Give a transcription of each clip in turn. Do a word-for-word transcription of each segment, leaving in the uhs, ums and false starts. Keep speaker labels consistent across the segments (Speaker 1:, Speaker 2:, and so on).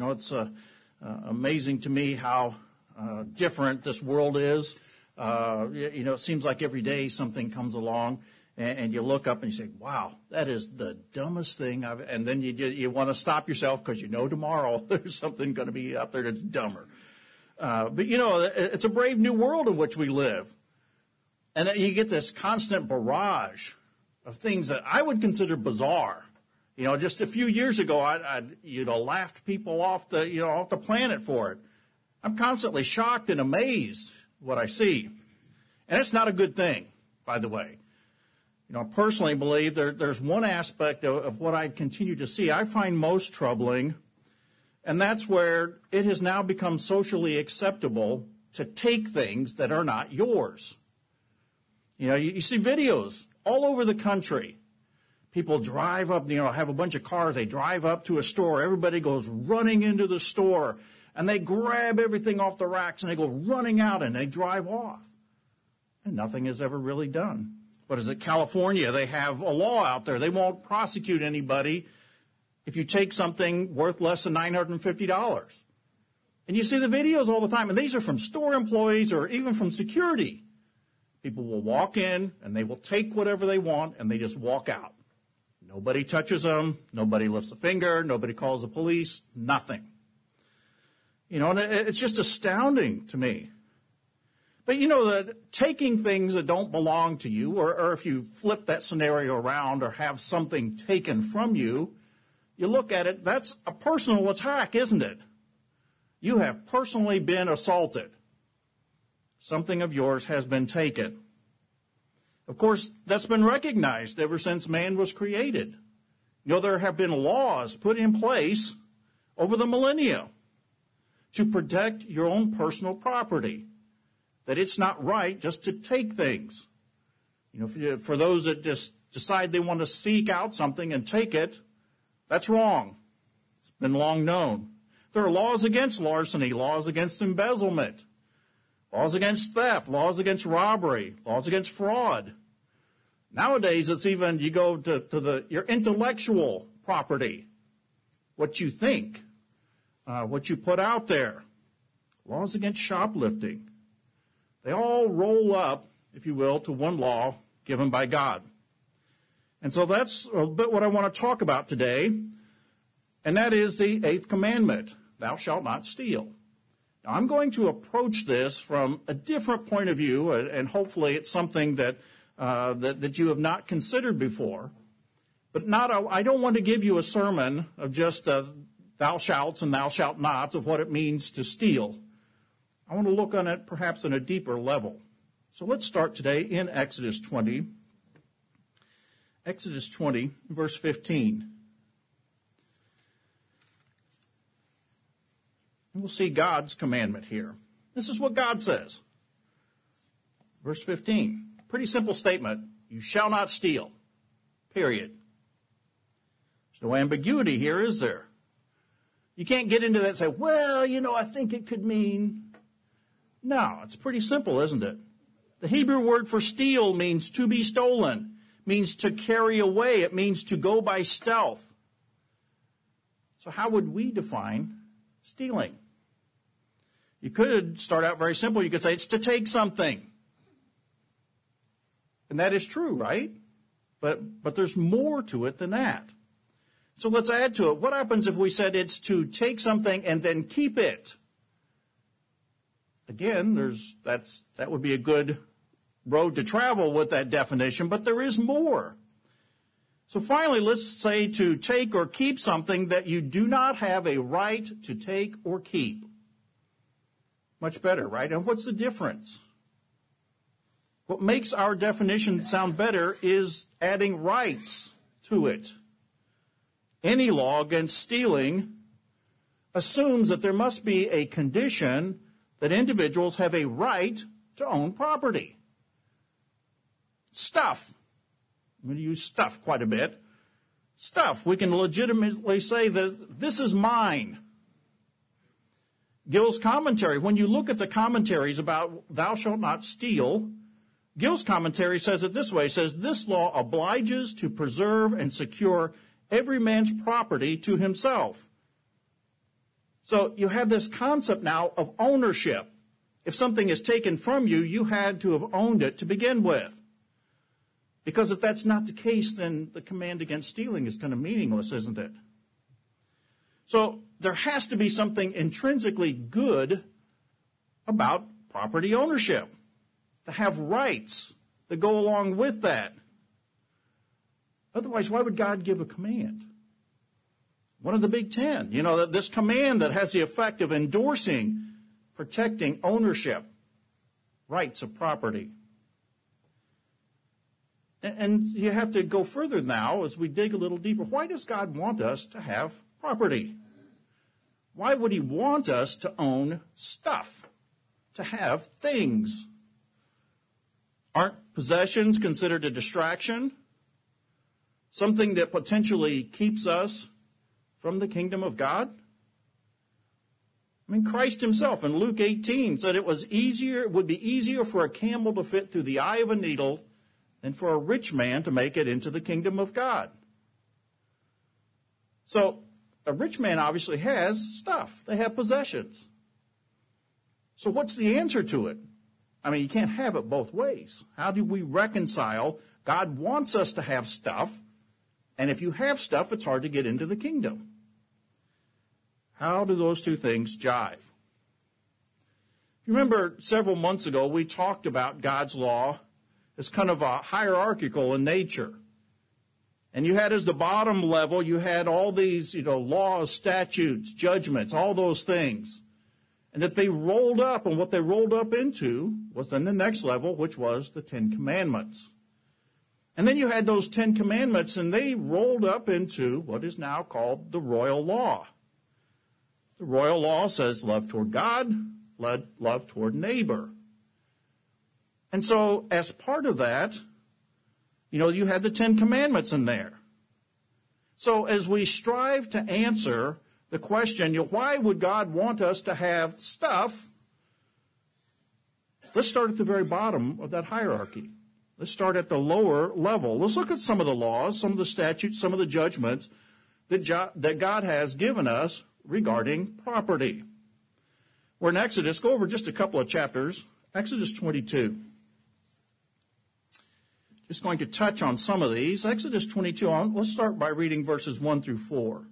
Speaker 1: You know, it's uh, uh, amazing to me how uh, different this world is. Uh, you, you know, it seems like every day something comes along, and, and you look up and you say, wow, that is the dumbest thing I've, and then you, you want to stop yourself because you know tomorrow there's something going to be out there that's dumber. Uh, but, you know, it's a brave new world in which we live. And you get this constant barrage of things that I would consider bizarre. You know, just a few years ago, I'd, I'd you'd have laughed people off the, you know, off the planet for it. I'm constantly shocked and amazed what I see. And it's not a good thing, by the way. You know, I personally believe there, there's one aspect of, of what I continue to see I find most troubling, and that's where it has now become socially acceptable to take things that are not yours. You know, you, you see videos all over the country. People drive up, you know, have a bunch of cars. They drive up to a store. Everybody goes running into the store, and they grab everything off the racks, and they go running out, and they drive off. And nothing is ever really done. What is it, California? They have a law out there. They won't prosecute anybody if you take something worth less than nine hundred fifty dollars. And you see the videos all the time, and these are from store employees or even from security. People will walk in, and they will take whatever they want, and they just walk out. Nobody touches them. Nobody lifts a finger. Nobody calls the police. Nothing. You know, and it's just astounding to me. But, you know, that taking things that don't belong to you, or, or if you flip that scenario around or have something taken from you, you look at it, that's a personal attack, isn't it? You have personally been assaulted. Something of yours has been taken. Of course, that's been recognized ever since man was created. You know, there have been laws put in place over the millennia to protect your own personal property, that it's not right just to take things. You know, for, for those that just decide they want to seek out something and take it, that's wrong. It's been long known. There are laws against larceny, laws against embezzlement, laws against theft, laws against robbery, laws against fraud. Nowadays, it's even, you go to, to the your intellectual property, what you think, uh, what you put out there. Laws against shoplifting. They all roll up, if you will, to one law given by God. And so that's a bit what I want to talk about today, and that is the eighth commandment, thou shalt not steal. Now, I'm going to approach this from a different point of view, and hopefully it's something that uh, that, that you have not considered before. But not a, I don't want to give you a sermon of just uh, thou shalts and thou shalt nots of what it means to steal. I want to look on it perhaps on a deeper level. So let's start today in Exodus twenty. Exodus twenty, verse fifteen. And we'll see God's commandment here. This is what God says. Verse fifteen. Pretty simple statement. You shall not steal. Period. There's no ambiguity here, is there? You can't get into that and say, well, you know, I think it could mean. No, it's pretty simple, isn't it? The Hebrew word for steal means to be stolen, means to carry away. It means to go by stealth. So how would we define stealing? You could start out very simple. You could say it's to take something. And that is true, right? But but there's more to it than that. So let's add to it. What happens if we said it's to take something and then keep it? Again, there's that's that would be a good road to travel with that definition, but there is more. So finally, let's say to take or keep something that you do not have a right to take or keep. Much better, right? And what's the difference? What makes our definition sound better is adding rights to it. Any law against stealing assumes that there must be a condition that individuals have a right to own property. Stuff. I'm going to use stuff quite a bit. Stuff. We can legitimately say that this is mine. Gill's commentary, when you look at the commentaries about thou shalt not steal, Gill's commentary says it this way. It says, this law obliges to preserve and secure every man's property to himself. So you have this concept now of ownership. If something is taken from you, you had to have owned it to begin with. Because if that's not the case, then the command against stealing is kind of meaningless, isn't it? So there has to be something intrinsically good about property ownership, to have rights that go along with that. Otherwise, why would God give a command? One of the Big Ten, you know, that this command that has the effect of endorsing, protecting ownership, rights of property. And you have to go further now as we dig a little deeper. Why does God want us to have property? Why would he want us to own stuff, to have things? Aren't possessions considered a distraction? Something that potentially keeps us from the kingdom of God? I mean, Christ himself in Luke eighteen said it was easier, it would be easier for a camel to fit through the eye of a needle than for a rich man to make it into the kingdom of God. So a rich man obviously has stuff. They have possessions. So what's the answer to it? I mean, you can't have it both ways. How do we reconcile? God wants us to have stuff, and if you have stuff, it's hard to get into the kingdom. How do those two things jive? If you remember several months ago, we talked about God's law as kind of a hierarchical in nature. And you had as the bottom level, you had all these, you know, laws, statutes, judgments, all those things. And that they rolled up, and what they rolled up into was then the next level, which was the Ten Commandments. And then you had those Ten Commandments, and they rolled up into what is now called the royal law. The royal law says love toward God, love toward neighbor. And so as part of that, you know, you had the Ten Commandments in there. So as we strive to answer the question, you know, why would God want us to have stuff? Let's start at the very bottom of that hierarchy. Let's start at the lower level. Let's look at some of the laws, some of the statutes, some of the judgments that, jo- that God has given us regarding property. We're in Exodus. Go over just a couple of chapters. Exodus twenty-two. Just going to touch on some of these. Exodus twenty-two, let's start by reading verses one through four.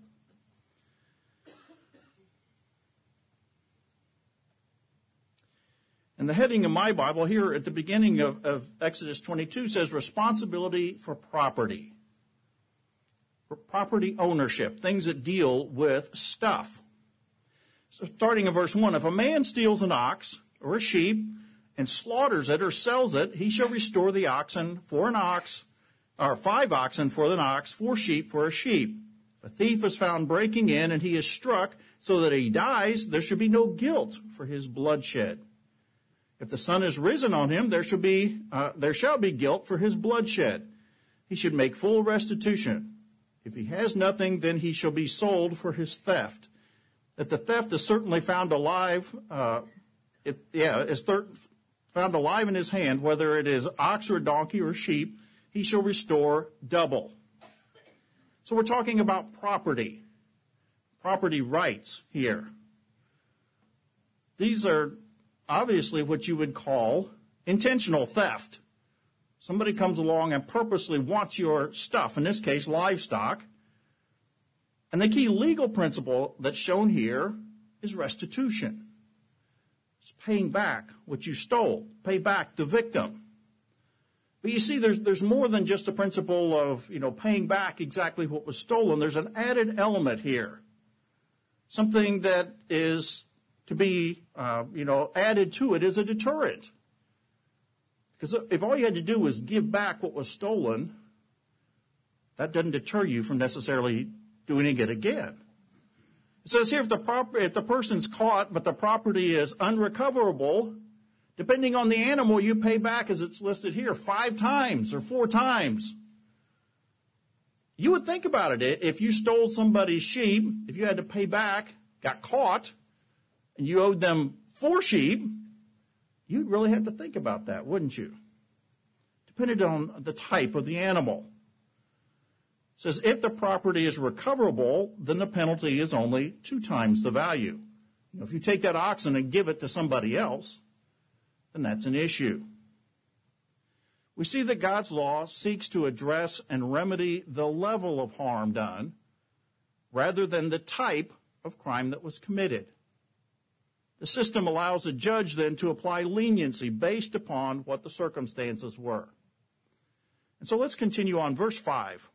Speaker 1: And the heading of my Bible here at the beginning of, of Exodus twenty-two says responsibility for property. For property ownership, things that deal with stuff. So starting in verse one, if a man steals an ox or a sheep and slaughters it or sells it, he shall restore the oxen for an ox, or five oxen for an ox, four sheep for a sheep. If a thief is found breaking in and he is struck so that he dies, there should be no guilt for his bloodshed. If the sun is risen on him, there shall be uh, there shall be guilt for his bloodshed. He should make full restitution. If he has nothing, then he shall be sold for his theft. If the theft is certainly found alive, uh, if, yeah, is thir- found alive in his hand, whether it is ox or donkey or sheep, he shall restore double. So we're talking about property, property rights here. These are obviously what you would call intentional theft. Somebody comes along and purposely wants your stuff, in this case, livestock. And the key legal principle that's shown here is restitution. It's paying back what you stole, pay back the victim. But you see, there's there's more than just a principle of, you know, paying back exactly what was stolen. There's an added element here, something that is to be, uh, you know, added to it as a deterrent. Because if all you had to do was give back what was stolen, that doesn't deter you from necessarily doing it again. It says here, if the, prop- if the person's caught, but the property is unrecoverable, depending on the animal, you pay back, as it's listed here, five times or four times. You would think about it. If you stole somebody's sheep, if you had to pay back, got caught, and you owed them four sheep, you'd really have to think about that, wouldn't you? Depending on the type of the animal. It says if the property is recoverable, then the penalty is only two times the value. You know, if you take that oxen and give it to somebody else, then that's an issue. We see that God's law seeks to address and remedy the level of harm done rather than the type of crime that was committed. The system allows a judge then to apply leniency based upon what the circumstances were. And so let's continue on. Verse five.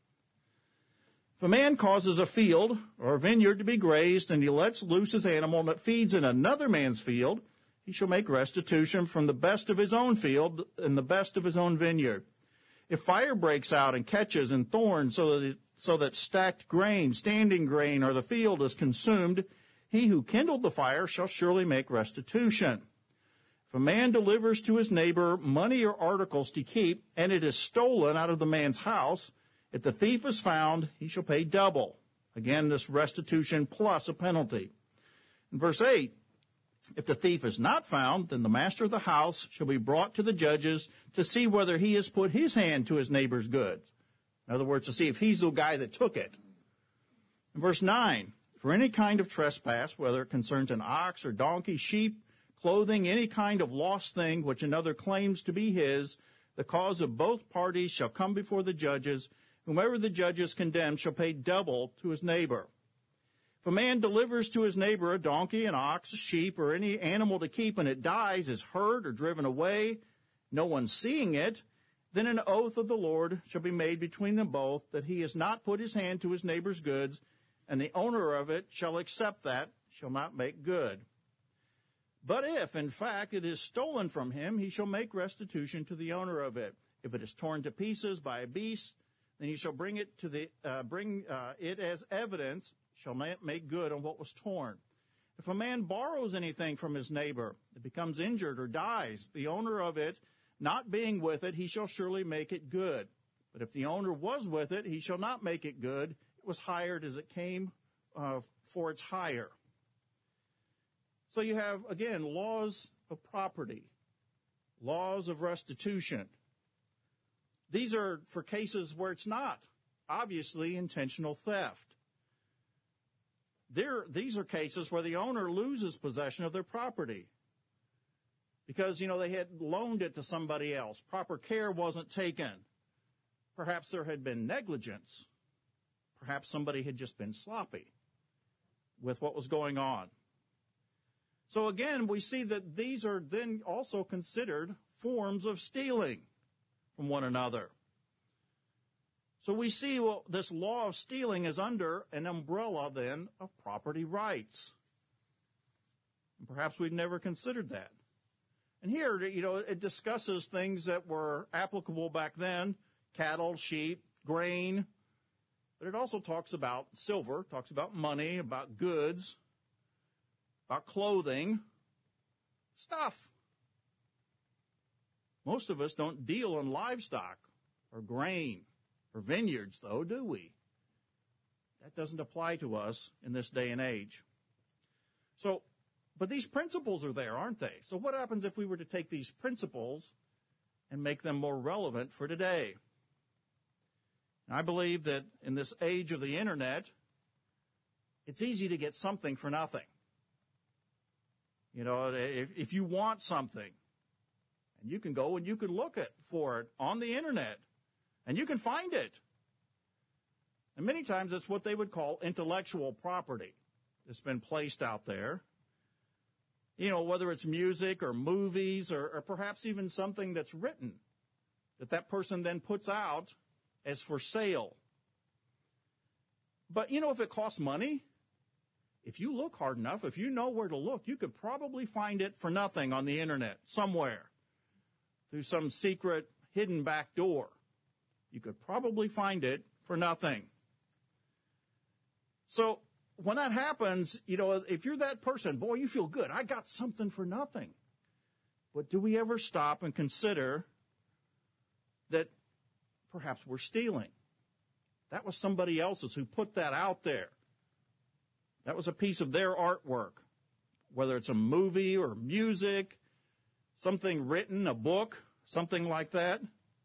Speaker 1: If a man causes a field or a vineyard to be grazed and he lets loose his animal and it feeds in another man's field, he shall make restitution from the best of his own field and the best of his own vineyard. If fire breaks out and catches in thorns so that, it, so that stacked grain, standing grain, or the field is consumed, he who kindled the fire shall surely make restitution. If a man delivers to his neighbor money or articles to keep, and it is stolen out of the man's house, if the thief is found, he shall pay double. Again, this restitution plus a penalty. In verse eight, if the thief is not found, then the master of the house shall be brought to the judges to see whether he has put his hand to his neighbor's goods. In other words, to see if he's the guy that took it. In verse nine, for any kind of trespass, whether it concerns an ox or donkey, sheep, clothing, any kind of lost thing which another claims to be his, the cause of both parties shall come before the judges. Whomever the judges condemn shall pay double to his neighbor. If a man delivers to his neighbor a donkey, an ox, a sheep, or any animal to keep, and it dies, is hurt, or driven away, no one seeing it, then an oath of the Lord shall be made between them both, that he has not put his hand to his neighbor's goods, and the owner of it shall accept that, shall not make good. But if, in fact, it is stolen from him, he shall make restitution to the owner of it. If it is torn to pieces by a beast, then he shall bring it to the uh, bring uh, it as evidence, shall not make good on what was torn. If a man borrows anything from his neighbor, it becomes injured or dies, the owner of it, not being with it, he shall surely make it good. But if the owner was with it, he shall not make it good. It was hired as it came uh, for its hire. So you have, again, laws of property, laws of restitution. These are for cases where it's not obviously intentional theft. There, these are cases where the owner loses possession of their property because, you know, they had loaned it to somebody else. Proper care wasn't taken. Perhaps there had been negligence. Perhaps somebody had just been sloppy with what was going on. So again, we see that these are then also considered forms of stealing from one another. So we see well, this law of stealing is under an umbrella then of property rights. And perhaps we've never considered that. And here, you know, it discusses things that were applicable back then, cattle, sheep, grain, but it also talks about silver, talks about money, about goods, about clothing, stuff. Most of us don't deal in livestock or grain or vineyards, though, do we? That doesn't apply to us in this day and age. So, but these principles are there, aren't they? So what happens if we were to take these principles and make them more relevant for today? And I believe that in this age of the internet, it's easy to get something for nothing. You know, if, if you want something, and you can go and you can look at, for it on the internet, and you can find it. And many times it's what they would call intellectual property that's been placed out there. You know, whether it's music or movies or, or perhaps even something that's written that that person then puts out as for sale. But, you know, if it costs money, if you look hard enough, if you know where to look, you could probably find it for nothing on the internet somewhere through some secret hidden back door. You could probably find it for nothing. So when that happens, you know, if you're that person, boy, you feel good. I got something for nothing. But do we ever stop and consider that perhaps we're stealing? That was somebody else's who put that out there. That was a piece of their artwork, whether it's a movie or music, something written, a book, something like that.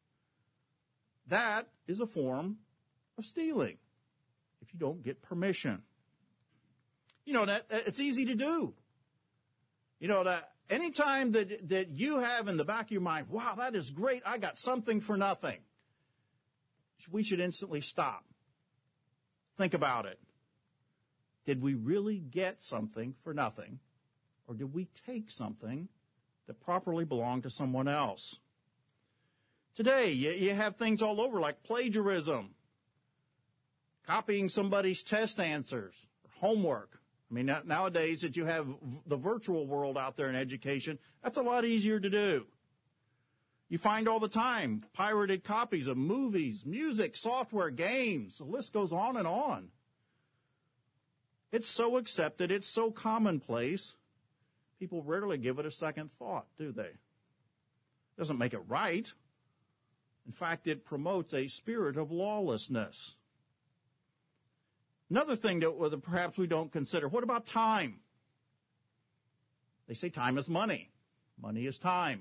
Speaker 1: That is a form of stealing if you don't get permission. You know, that, that it's easy to do. You know, that anytime that, that you have in the back of your mind, wow, that is great, I got something for nothing, we should instantly stop. Think about it. Did we really get something for nothing, or did we take something that properly belonged to someone else? Today, you, you have things all over like plagiarism, copying somebody's test answers, or homework. I mean, nowadays that you have the virtual world out there in education, that's a lot easier to do. You find all the time pirated copies of movies, music, software, games. The list goes on and on. It's so accepted, it's so commonplace, people rarely give it a second thought, do they? It doesn't make it right. In fact, it promotes a spirit of lawlessness. Another thing that perhaps we don't consider, what about time? They say time is money. Money is time.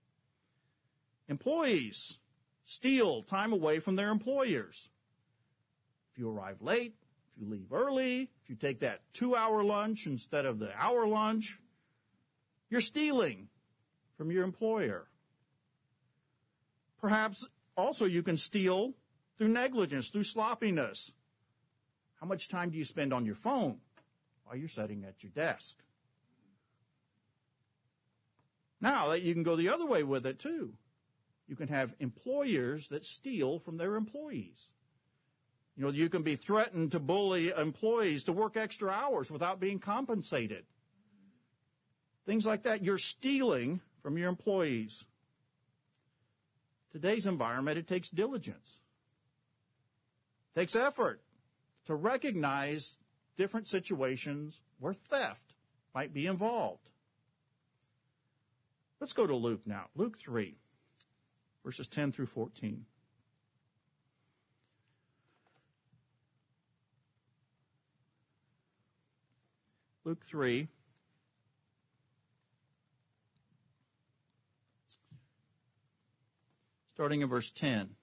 Speaker 1: Employees steal time away from their employers. If you arrive late, if you leave early, if you take that two-hour lunch instead of the hour lunch, you're stealing from your employer. Perhaps also you can steal through negligence, through sloppiness. How much time do you spend on your phone while you're sitting at your desk? Now, you can go the other way with it, too. You can have employers that steal from their employees. You know, you can be threatened to bully employees to work extra hours without being compensated. Things like that. You're stealing from your employees. Today's environment, it takes diligence. It takes effort to recognize different situations where theft might be involved. Let's go to Luke now. Luke three, verses ten through fourteen. Luke three, starting in verse ten.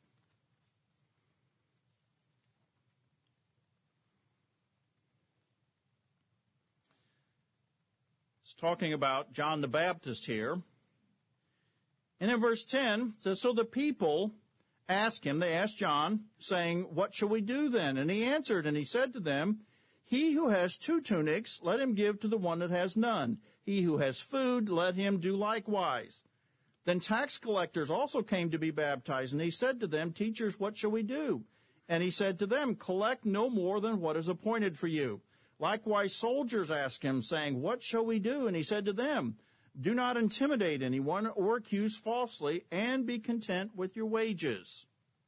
Speaker 1: It's talking about John the Baptist here. And in verse ten, it says, so the people asked him, they asked John, saying, what shall we do then? And he answered, and he said to them, he who has two tunics, let him give to the one that has none. He who has food, let him do likewise. Then tax collectors also came to be baptized, and he said to them, teachers, what shall we do? And he said to them, collect no more than what is appointed for you. Likewise, soldiers asked him, saying, what shall we do? And he said to them, do not intimidate anyone or accuse falsely, and be content with your wages.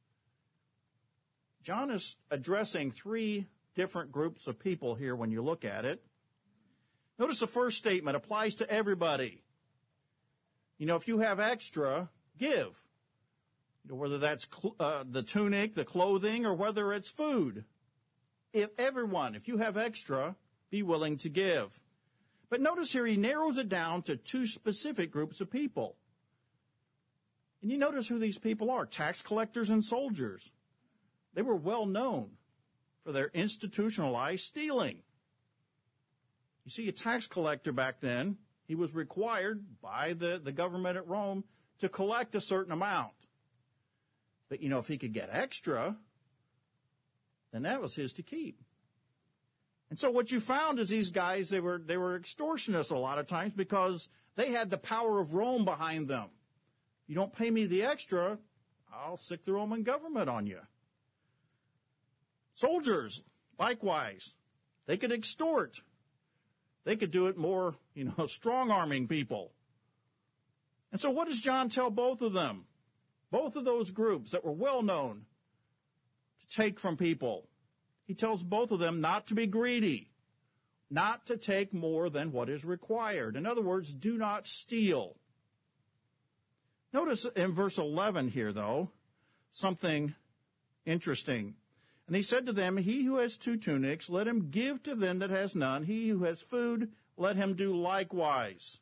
Speaker 1: John is addressing three different groups of people here when you look at it. Notice the first statement applies to everybody. You know, if you have extra, give. You know, whether that's cl- uh, the tunic, the clothing, or whether it's food. If everyone, if you have extra, be willing to give. But notice here he narrows it down to two specific groups of people. And you notice who these people are, tax collectors and soldiers. They were well known for their institutionalized stealing. You see, a tax collector back then, he was required by the, the government at Rome to collect a certain amount. But, you know, if he could get extra, then that was his to keep. And so what you found is these guys, they were they were extortionists a lot of times because they had the power of Rome behind them. You don't pay me the extra, I'll sick the Roman government on you. Soldiers, likewise, they could extort. They could do it more, you know, strong-arming people. And so what does John tell both of them? Both of those groups that were well known to take from people. He tells both of them not to be greedy, not to take more than what is required. In other words, do not steal. Notice in verse eleven here, though, something interesting. And he said to them, he who has two tunics, let him give to them that has none. He who has food, let him do likewise.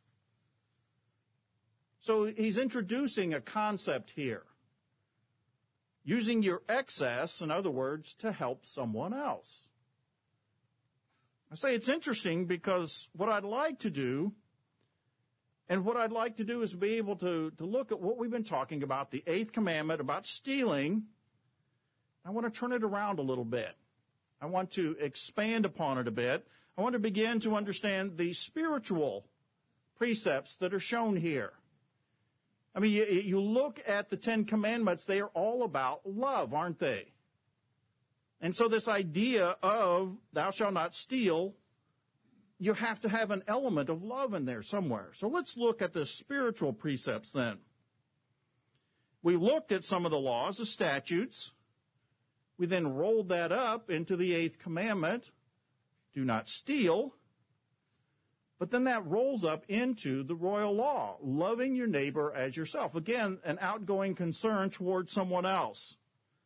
Speaker 1: So he's introducing a concept here. Using your excess, in other words, to help someone else. I say it's interesting because what I'd like to do, and what I'd like to do is be able to, to look at what we've been talking about, the eighth commandment about stealing. I want to turn it around a little bit. I want to expand upon it a bit. I want to begin to understand the spiritual precepts that are shown here. I mean, you, you look at the Ten Commandments, they are all about love, aren't they? And so this idea of thou shalt not steal, you have to have an element of love in there somewhere. So let's look at the spiritual precepts then. We looked at some of the laws, the statutes. We then rolled that up into the eighth commandment, do not steal. But then that rolls up into the royal law, loving your neighbor as yourself. Again, an outgoing concern towards someone else.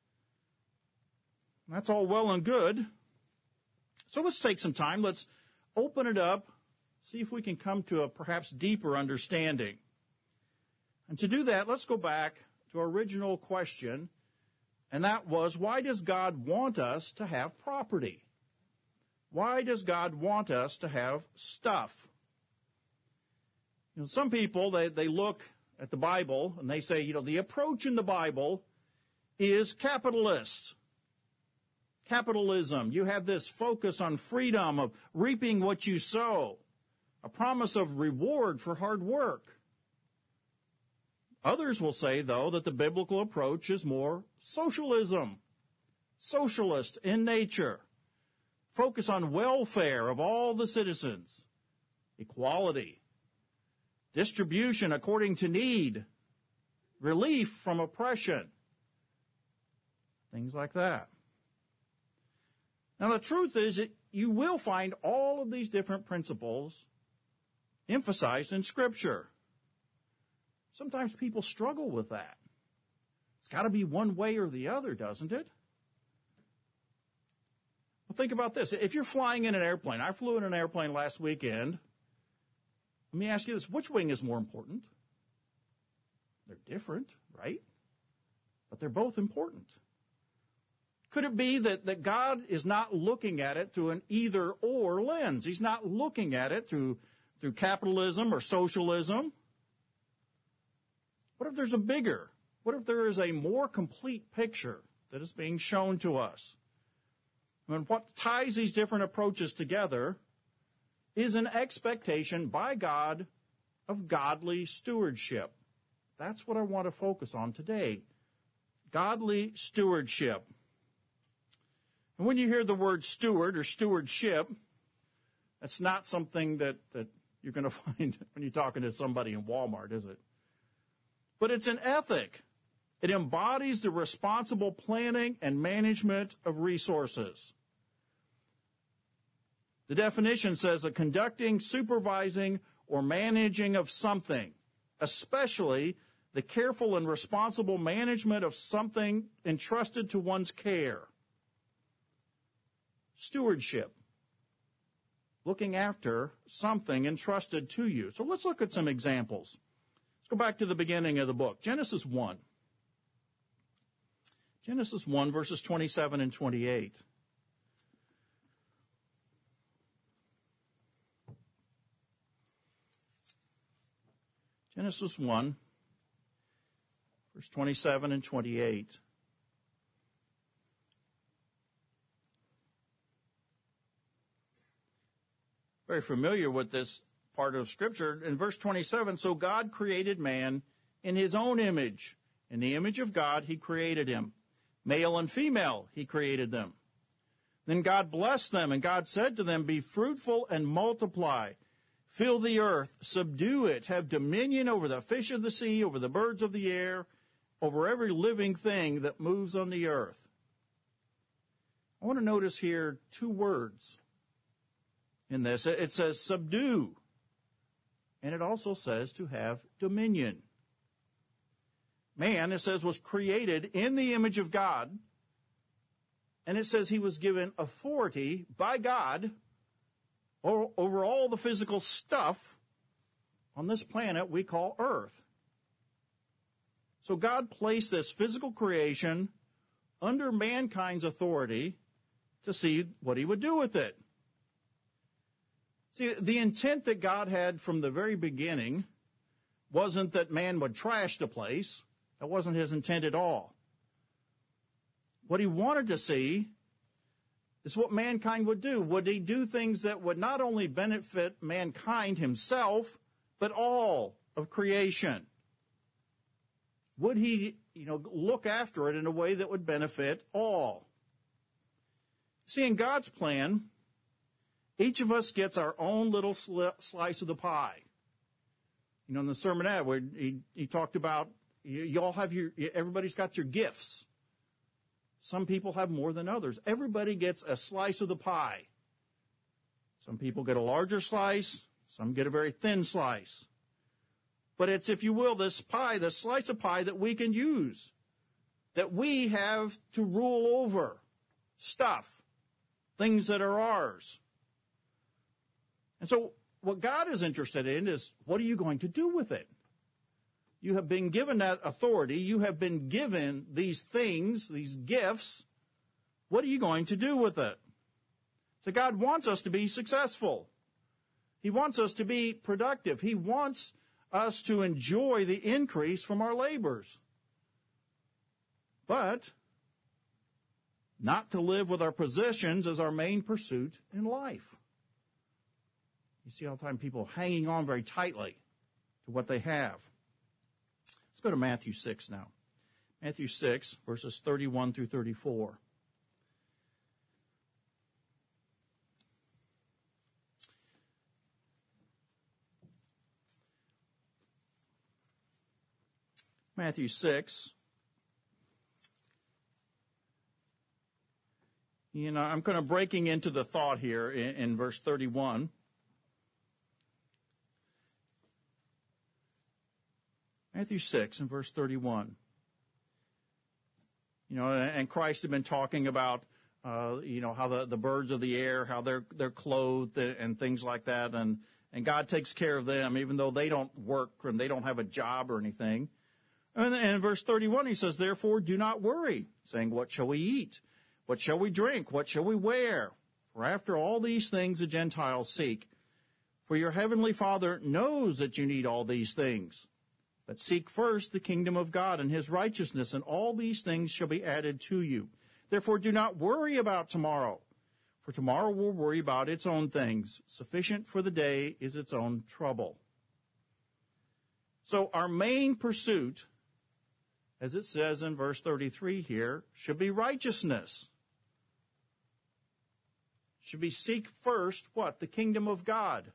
Speaker 1: That's all well and good. So let's take some time. Let's open it up, see if we can come to a perhaps deeper understanding. And to do that, let's go back to our original question, and that was, why does God want us to have property? Why does God want us to have stuff? You know, some people, they, they look at the Bible and they say, you know, the approach in the Bible is capitalist. Capitalism. You have this focus on freedom, of reaping what you sow, a promise of reward for hard work. Others will say, though, that the biblical approach is more socialism, socialist in nature. Focus on welfare of all the citizens, equality, distribution according to need, relief from oppression, things like that. Now, the truth is that you will find all of these different principles emphasized in Scripture. Sometimes people struggle with that. It's got to be one way or the other, doesn't it? Well, think about this. If you're flying in an airplane, I flew in an airplane last weekend. Let me ask you this. Which wing is more important? They're different, right? But they're both important. Could it be that, that God is not looking at it through an either-or lens? He's not looking at it through, through capitalism or socialism. What if there's a bigger, what if there is a more complete picture that is being shown to us? I mean, what ties these different approaches together is an expectation by God of godly stewardship. That's what I want to focus on today. Godly stewardship. And when you hear the word steward or stewardship, that's not something that, that you're going to find when you're talking to somebody in Walmart, is it? But it's an ethic. It embodies the responsible planning and management of resources. The definition says that conducting, supervising, or managing of something, especially the careful and responsible management of something entrusted to one's care. Stewardship. Looking after something entrusted to you. So let's look at some examples. Let's go back to the beginning of the book. Genesis one. Genesis one, verses twenty-seven and twenty-eight. Genesis one, verse twenty-seven and twenty-eight. Very familiar with this part of Scripture. In verse twenty-seven, so God created man in his own image. In the image of God, he created him. Male and female, he created them. Then God blessed them, and God said to them, be fruitful and multiply. Fill the earth, subdue it, have dominion over the fish of the sea, over the birds of the air, over every living thing that moves on the earth. I want to notice here two words in this. It says subdue, and it also says to have dominion. Man, it says, was created in the image of God, and it says he was given authority by God over all the physical stuff on this planet we call Earth. So God placed this physical creation under mankind's authority to see what he would do with it. See, the intent that God had from the very beginning wasn't that man would trash the place. That wasn't his intent at all. What he wanted to see is what mankind would do. Would he do things that would not only benefit mankind himself, but all of creation? Would he, you know, look after it in a way that would benefit all? See, in God's plan, each of us gets our own little slice of the pie. You know, in the sermonette, where he, he talked about, you, you all have your, everybody's got your gifts. Some people have more than others. Everybody gets a slice of the pie. Some people get a larger slice. Some get a very thin slice. But it's, if you will, this pie, this slice of pie that we can use, that we have to rule over stuff, things that are ours. And so what God is interested in is, what are you going to do with it? You have been given that authority. You have been given these things, these gifts. What are you going to do with it? So God wants us to be successful. He wants us to be productive. He wants us to enjoy the increase from our labors. But not to live with our possessions as our main pursuit in life. You see all the time people hanging on very tightly to what they have. Let's go to Matthew six now. Matthew six, verses thirty-one through thirty-four. Matthew six. You know, I'm kind of breaking into the thought here in, in verse thirty-one. Matthew six and verse thirty-one. You know, and Christ had been talking about, uh, you know, how the, the birds of the air, how they're they're clothed and things like that, and and God takes care of them, even though they don't work and they don't have a job or anything. And in verse thirty-one, he says, "Therefore, do not worry, saying, what shall we eat? What shall we drink? What shall we wear? For after all these things the Gentiles seek. For your heavenly Father knows that you need all these things. But seek first the kingdom of God and his righteousness, and all these things shall be added to you. Therefore, do not worry about tomorrow, for tomorrow will worry about its own things. Sufficient for the day is its own trouble." So our main pursuit, as it says in verse thirty-three here, should be righteousness. Should be seek first what? The kingdom of God.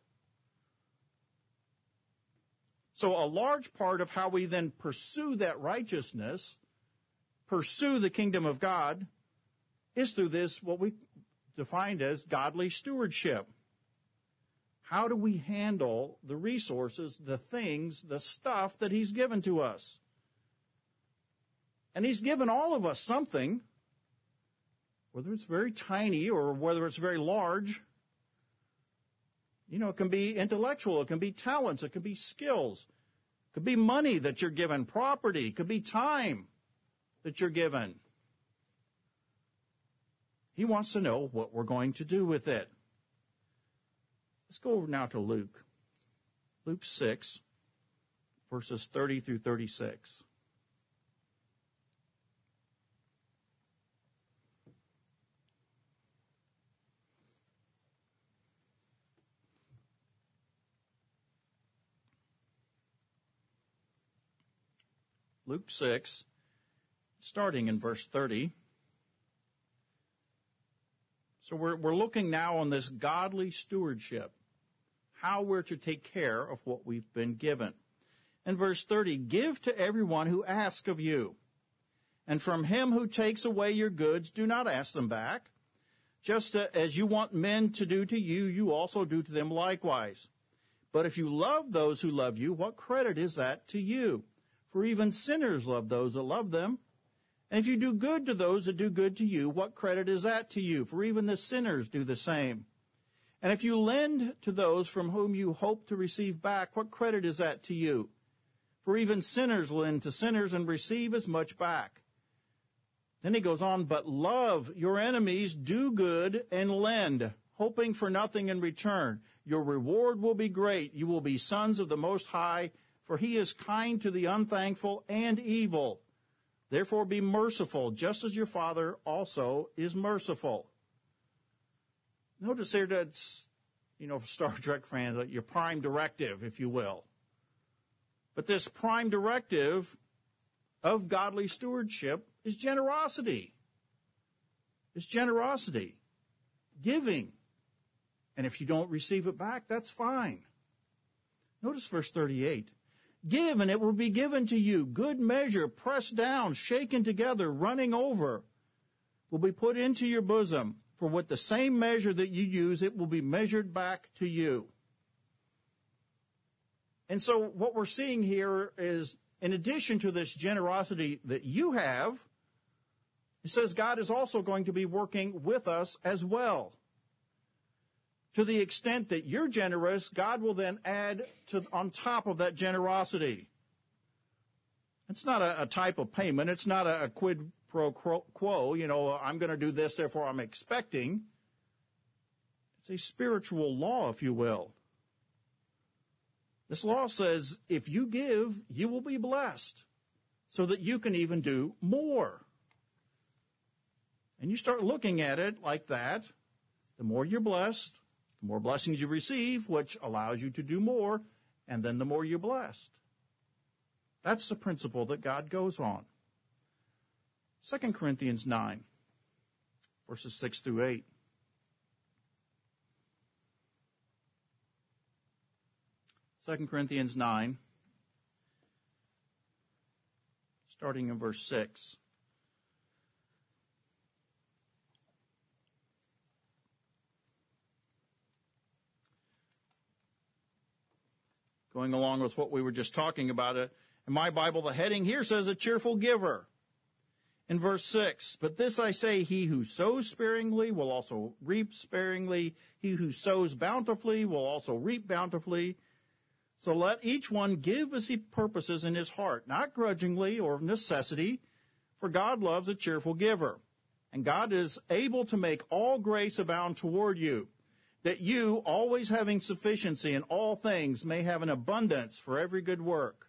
Speaker 1: So a large part of how we then pursue that righteousness, pursue the kingdom of God, is through this, what we defined as godly stewardship. How do we handle the resources, the things, the stuff that he's given to us? And he's given all of us something, whether it's very tiny or whether it's very large. You know, it can be intellectual, it can be talents, it can be skills, it could be money that you're given, property, it could be time that you're given. He wants to know what we're going to do with it. Let's go over now to Luke. Luke six, verses thirty through thirty-six. Luke six, starting in verse thirty. So we're, we're looking now on this godly stewardship, how we're to take care of what we've been given. In verse thirty, "Give to everyone who asks of you, and from him who takes away your goods, do not ask them back. Just as you want men to do to you, you also do to them likewise. But if you love those who love you, what credit is that to you? For even sinners love those that love them. And if you do good to those that do good to you, what credit is that to you? For even the sinners do the same. And if you lend to those from whom you hope to receive back, what credit is that to you? For even sinners lend to sinners and receive as much back." Then he goes on, "But love your enemies, do good and lend, hoping for nothing in return. Your reward will be great. You will be sons of the Most High, for he is kind to the unthankful and evil. Therefore be merciful, just as your Father also is merciful. Notice here that's, you know, Star Trek fans, that your prime directive, if you will. But this prime directive of godly stewardship is generosity. It's generosity, giving. And if you don't receive it back, that's fine. Notice verse thirty-eight. Give, and it will be given to you. Good measure, pressed down, shaken together, running over, will be put into your bosom. For with the same measure that you use, it will be measured back to you. And so what we're seeing here is, in addition to this generosity that you have, it says God is also going to be working with us as well. To the extent that you're generous, God will then add to on top of that generosity. It's not a, a type of payment. It's not a, a quid pro quo. You know, I'm going to do this, therefore I'm expecting. It's a spiritual law, if you will. This law says if you give, you will be blessed, so that you can even do more. And you start looking at it like that, the more you're blessed, the more blessings you receive, which allows you to do more, and then the more you're blessed. That's the principle that God goes on. Second Corinthians nine, verses six through eight. Second Corinthians nine, starting in verse six. Going along with what we were just talking about, it in my Bible, the heading here says a cheerful giver. In verse six, but this I say, he who sows sparingly will also reap sparingly. He who sows bountifully will also reap bountifully. So let each one give as he purposes in his heart, not grudgingly or of necessity, for God loves a cheerful giver. And God is able to make all grace abound toward you, that you, always having sufficiency in all things, may have an abundance for every good work.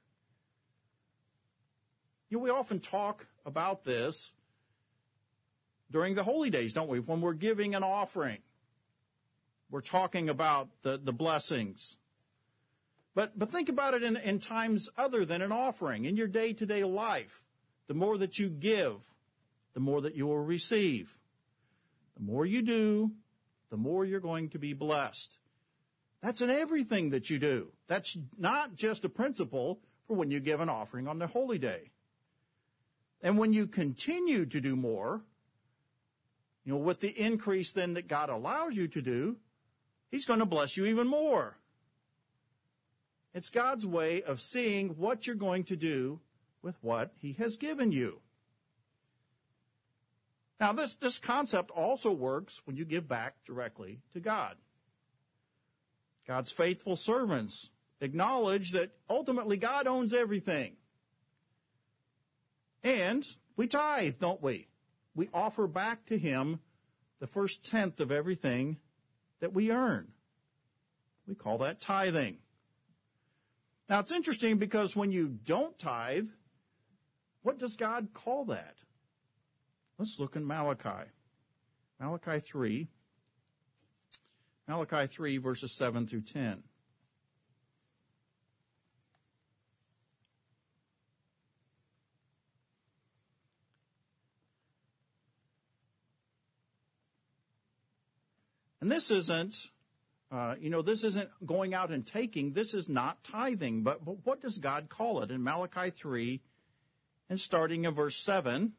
Speaker 1: You know, we often talk about this during the holy days, don't we? When we're giving an offering, we're talking about the, the blessings. But but think about it in, in times other than an offering, in your day-to-day life. The more that you give, the more that you will receive. The more you do, the more you're going to be blessed. That's in everything that you do. That's not just a principle for when you give an offering on the holy day. And when you continue to do more, you know, with the increase then that God allows you to do, he's going to bless you even more. It's God's way of seeing what you're going to do with what he has given you. Now, this, this concept also works when you give back directly to God. God's faithful servants acknowledge that ultimately God owns everything. And we tithe, don't we? We offer back to him the first tenth of everything that we earn. We call that tithing. Now, it's interesting because when you don't tithe, what does God call that? Let's look in Malachi. Malachi three. Malachi three, verses seven through ten. And this isn't, uh, you know, this isn't going out and taking. This is not tithing. But, but what does God call it? In Malachi three, and starting in verse seven,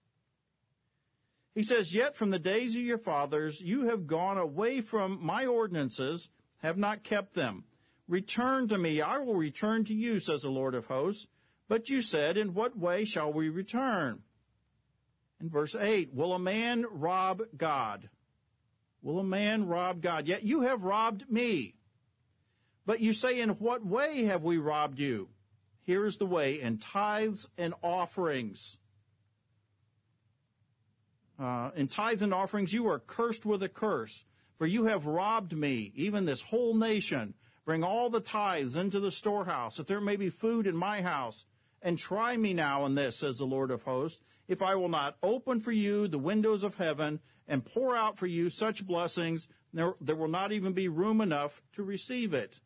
Speaker 1: he says, yet from the days of your fathers you have gone away from my ordinances, have not kept them. Return to me, I will return to you, says the Lord of hosts. But you said, in what way shall we return? In verse eight, will a man rob God? Will a man rob God? Yet you have robbed me. But you say, in what way have we robbed you? Here is the way, in tithes and offerings. Uh, in tithes and offerings you are cursed with a curse. For you have robbed me, even this whole nation. Bring all the tithes into the storehouse, that there may be food in my house. And try me now in this, says the Lord of hosts, if I will not open for you the windows of heaven and pour out for you such blessings, there, there will not even be room enough to receive it.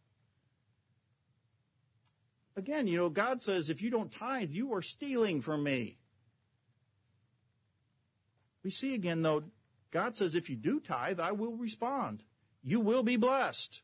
Speaker 1: Again, you know, God says, if you don't tithe, you are stealing from me. We see again, though, God says, if you do tithe, I will respond. You will be blessed.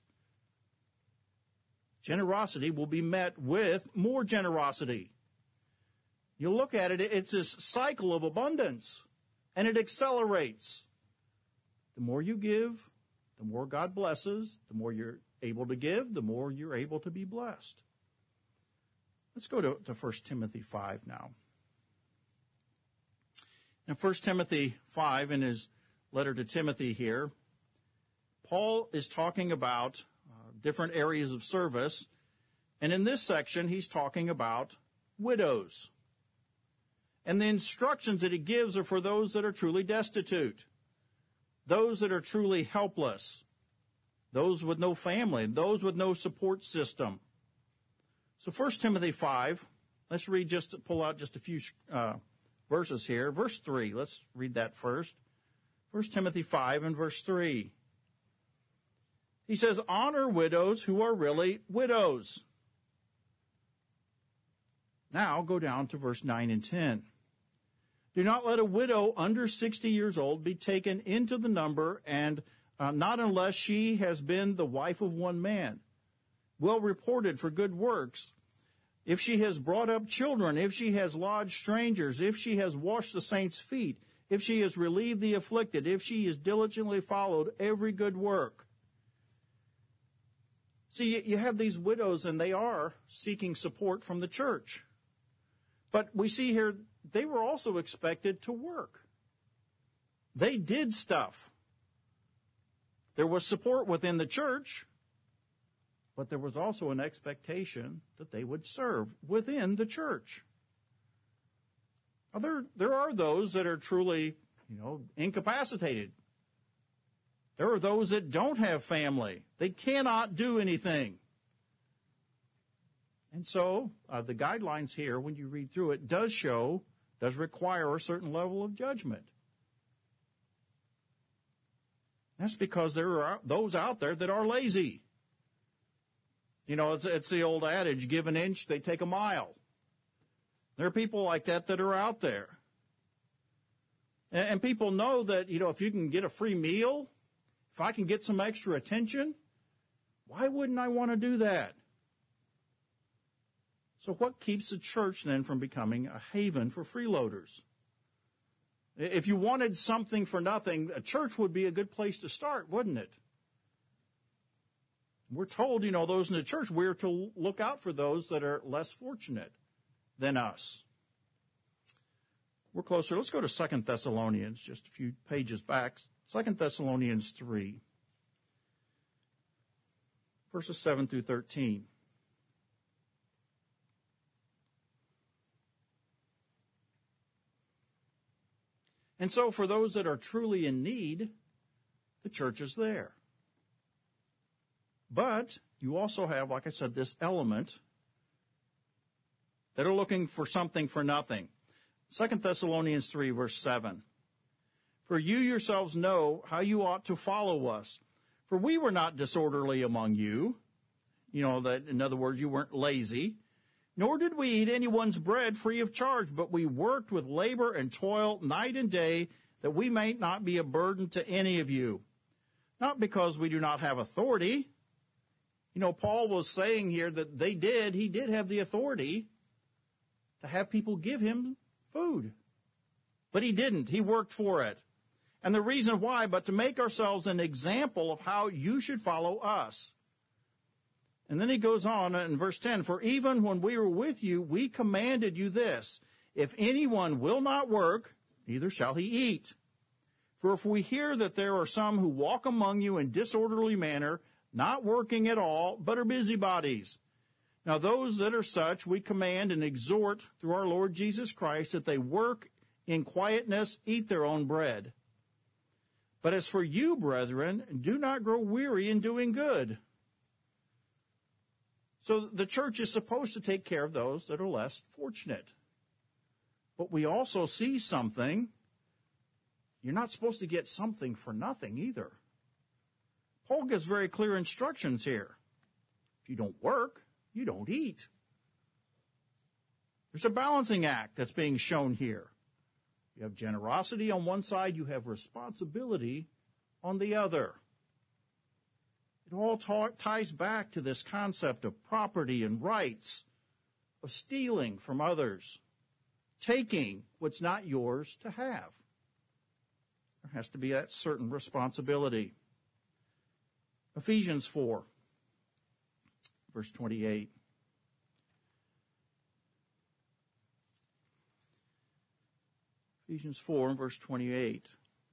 Speaker 1: Generosity will be met with more generosity. You look at it, it's this cycle of abundance, and it accelerates. The more you give, the more God blesses. The more you're able to give, the more you're able to be blessed. Let's go to, to First Timothy five now. In First Timothy five, in his letter to Timothy here, Paul is talking about uh, different areas of service. And in this section, he's talking about widows. And the instructions that he gives are for those that are truly destitute, those that are truly helpless, those with no family, those with no support system. So First Timothy five, let's read just, pull out just a few uh, verses here. Verse three, let's read that first. First Timothy five and verse three. He says, honor widows who are really widows. Now go down to verse nine and ten. Do not let a widow under sixty years old be taken into the number, and uh, not unless she has been the wife of one man, well reported for good works, if she has brought up children, if she has lodged strangers, if she has washed the saints' feet, if she has relieved the afflicted, if she has diligently followed every good work. See, you have these widows, and they are seeking support from the church. But we see here, they were also expected to work. They did stuff. There was support within the church, but there was also an expectation that they would serve within the church. Now, there, there are those that are truly, you know, incapacitated. There are those that don't have family. They cannot do anything. And so uh, the guidelines here, when you read through it, does show, does require a certain level of judgment. That's because there are those out there that are lazy. You know, it's, it's the old adage, give an inch, they take a mile. There are people like that that are out there. And, and people know that, you know, if you can get a free meal, if I can get some extra attention, why wouldn't I want to do that? So what keeps the church then from becoming a haven for freeloaders? If you wanted something for nothing, a church would be a good place to start, wouldn't it? We're told, you know, those in the church, we're to look out for those that are less fortunate than us. We're closer. Let's go to Second Thessalonians, just a few pages back. Second Thessalonians three, verses seven through thirteen. And so for those that are truly in need, the church is there. But you also have, like I said, this element that are looking for something for nothing. Second Thessalonians three, verse seven. For you yourselves know how you ought to follow us. For we were not disorderly among you. You know, that in other words, you weren't lazy. Nor did we eat anyone's bread free of charge, but we worked with labor and toil night and day, that we may not be a burden to any of you. Not because we do not have authority. You know, Paul was saying here that they did, he did have the authority to have people give him food. But he didn't. He worked for it. And the reason why, but to make ourselves an example of how you should follow us. And then he goes on in verse ten, for even when we were with you, we commanded you this, if anyone will not work, neither shall he eat. For if we hear that there are some who walk among you in disorderly manner, not working at all, but are busybodies. Now those that are such we command and exhort through our Lord Jesus Christ that they work in quietness, eat their own bread. But as for you, brethren, do not grow weary in doing good. So the church is supposed to take care of those that are less fortunate. But we also see something. You're not supposed to get something for nothing either. Paul gives very clear instructions here. If you don't work, you don't eat. There's a balancing act that's being shown here. You have generosity on one side, you have responsibility on the other. It all ta- ties back to this concept of property and rights, of stealing from others, taking what's not yours to have. There has to be that certain responsibility. Ephesians four, verse twenty-eight. Ephesians four and verse twenty-eight.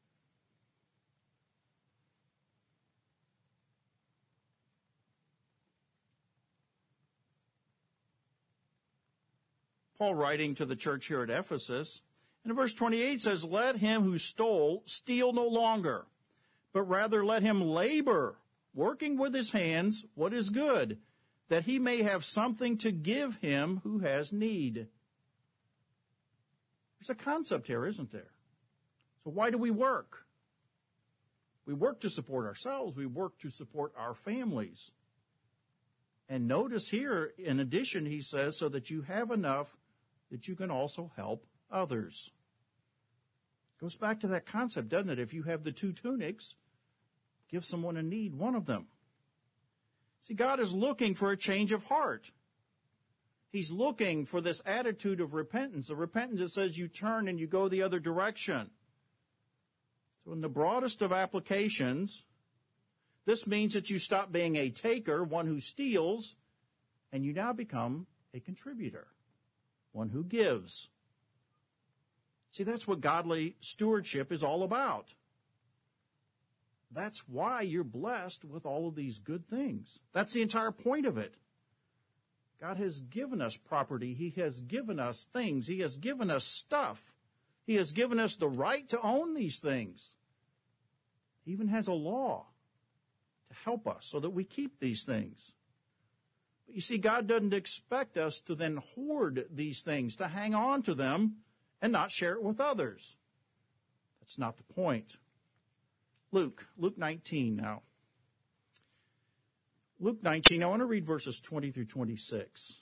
Speaker 1: Paul writing to the church here at Ephesus, and in verse twenty-eight says, "Let him who stole steal no longer, but rather let him labor, working with his hands what is good, that he may have something to give him who has need." There's a concept here, isn't there? So why do we work? We work to support ourselves. We work to support our families. And notice here, in addition, he says, so that you have enough that you can also help others. Goes back to that concept, doesn't it? If you have the two tunics, give someone in need one of them. See, God is looking for a change of heart. He's looking for this attitude of repentance. A repentance that says you turn and you go the other direction. So in the broadest of applications, this means that you stop being a taker, one who steals, and you now become a contributor, one who gives. See, that's what godly stewardship is all about. That's why you're blessed with all of these good things. That's the entire point of it. God has given us property. He has given us things. He has given us stuff. He has given us the right to own these things. He even has a law to help us so that we keep these things. But you see, God doesn't expect us to then hoard these things, to hang on to them and not share it with others. That's not the point. Luke, Luke nineteen now. Luke nineteen, I want to read verses twenty through twenty-six.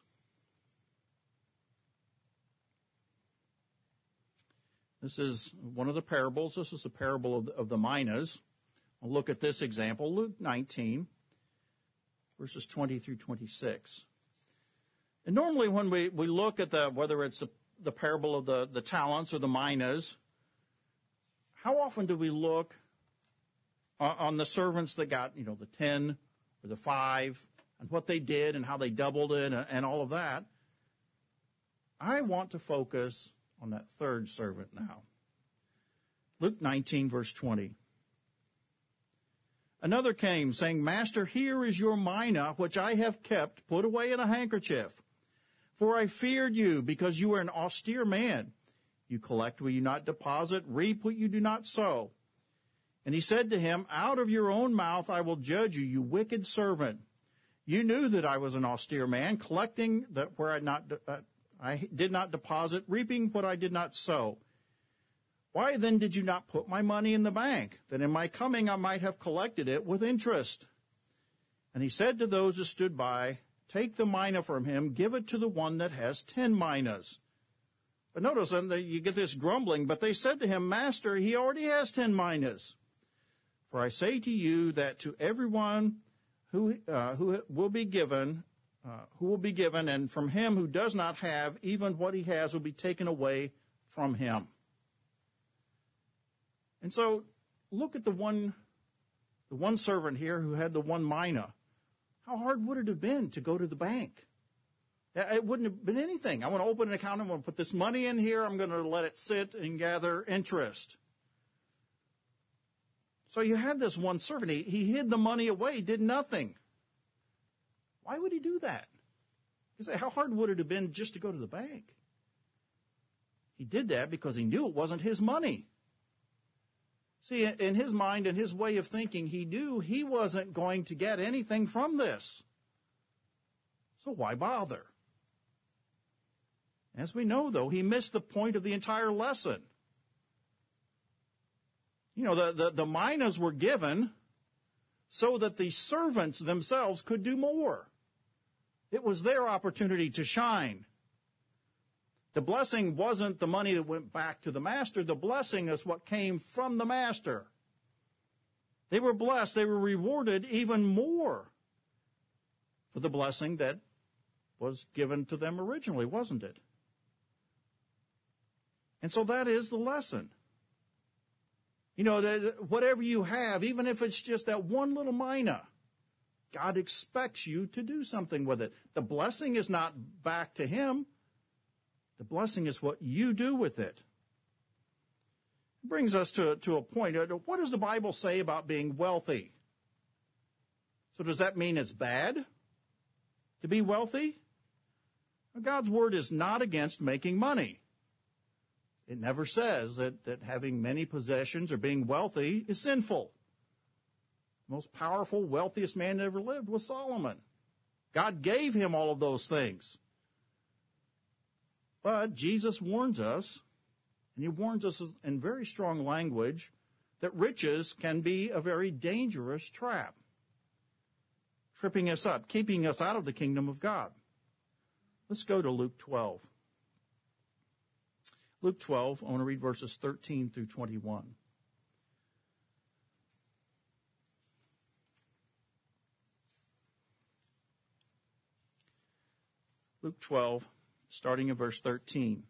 Speaker 1: This is one of the parables. This is the parable of the, of the minas. I'll look at this example, Luke nineteen, verses twenty through twenty-six. And normally when we, we look at the, whether it's the, the parable of the, the talents or the minas, how often do we look on, on the servants that got, you know, the ten or the five, and what they did and how they doubled it and, and all of that? I want to focus on that third servant now. Luke nineteen, verse twenty. Another came, saying, "Master, here is your mina, which I have kept, put away in a handkerchief. For I feared you, because you are an austere man. You collect what you do not deposit, reap what you do not sow." And he said to him, "Out of your own mouth I will judge you, you wicked servant. You knew that I was an austere man, collecting that where I not uh, I did not deposit, reaping what I did not sow. Why then did you not put my money in the bank, that in my coming I might have collected it with interest?" And he said to those who stood by, "Take the mina from him, give it to the one that has ten minas." But notice then that you get this grumbling, but they said to him, "Master, he already has ten minas. For I say to you that to everyone who uh, who will be given, uh, who will be given, and from him who does not have, even what he has will be taken away from him." And so, look at the one, the one servant here who had the one mina. How hard would it have been to go to the bank? It wouldn't have been anything. I want to open an account. I'm going to put this money in here. I'm going to let it sit and gather interest. So you had this one servant. He, he hid the money away, did nothing. Why would he do that? You say, how hard would it have been just to go to the bank? He did that because he knew it wasn't his money. See, in his mind and his way of thinking, he knew he wasn't going to get anything from this. So why bother? As we know, though, he missed the point of the entire lesson. You know, the, the, the minas were given so that the servants themselves could do more. It was their opportunity to shine. The blessing wasn't the money that went back to the master. The blessing is what came from the master. They were blessed. They were rewarded even more for the blessing that was given to them originally, wasn't it? And so that is the lesson. You know, whatever you have, even if it's just that one little mina, God expects you to do something with it. The blessing is not back to him. The blessing is what you do with it. It brings us to, to a point. What does the Bible say about being wealthy? So does that mean it's bad to be wealthy? God's word is not against making money. It never says that, that having many possessions or being wealthy is sinful. The most powerful, wealthiest man that ever lived was Solomon. God gave him all of those things. But Jesus warns us, and he warns us in very strong language, that riches can be a very dangerous trap, tripping us up, keeping us out of the kingdom of God. Let's go to Luke twelve. Luke twelve, I want to read verses thirteen through twenty-one. Luke twelve, starting in verse thirteen.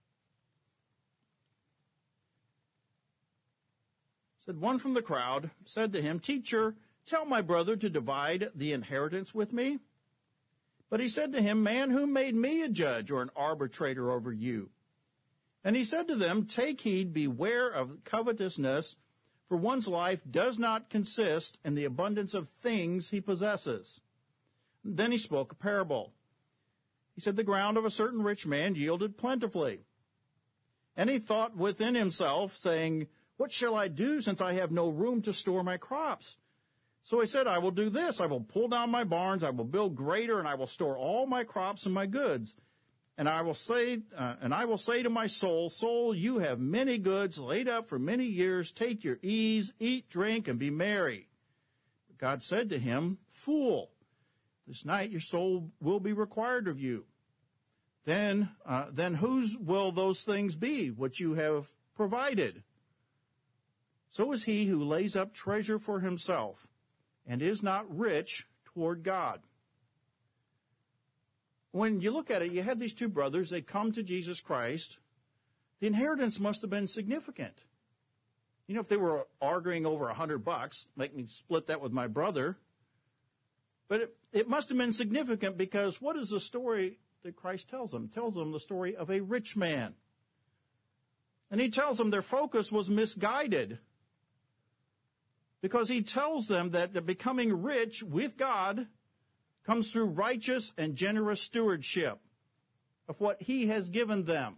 Speaker 1: Said one from the crowd, said to him, "Teacher, tell my brother to divide the inheritance with me." But he said to him, "Man, who made me a judge or an arbitrator over you?" And he said to them, "Take heed, beware of covetousness, for one's life does not consist in the abundance of things he possesses." Then he spoke a parable. He said, "The ground of a certain rich man yielded plentifully. And he thought within himself, saying, 'What shall I do, since I have no room to store my crops?' So he said, 'I will do this. I will pull down my barns, I will build greater, and I will store all my crops and my goods. And I will say, uh, and I will say to my soul, Soul, you have many goods laid up for many years. Take your ease, eat, drink, and be merry.' But God said to him, 'Fool, this night your soul will be required of you. Then, uh, then whose will those things be which you have provided? So is he who lays up treasure for himself and is not rich toward God.'" When you look at it, you had these two brothers, they come to Jesus Christ. The inheritance must have been significant. You know, if they were arguing over a hundred bucks, make me split that with my brother. But it, it must have been significant because what is the story that Christ tells them? It tells them the story of a rich man. And he tells them their focus was misguided because he tells them that becoming rich with God comes through righteous and generous stewardship of what he has given them.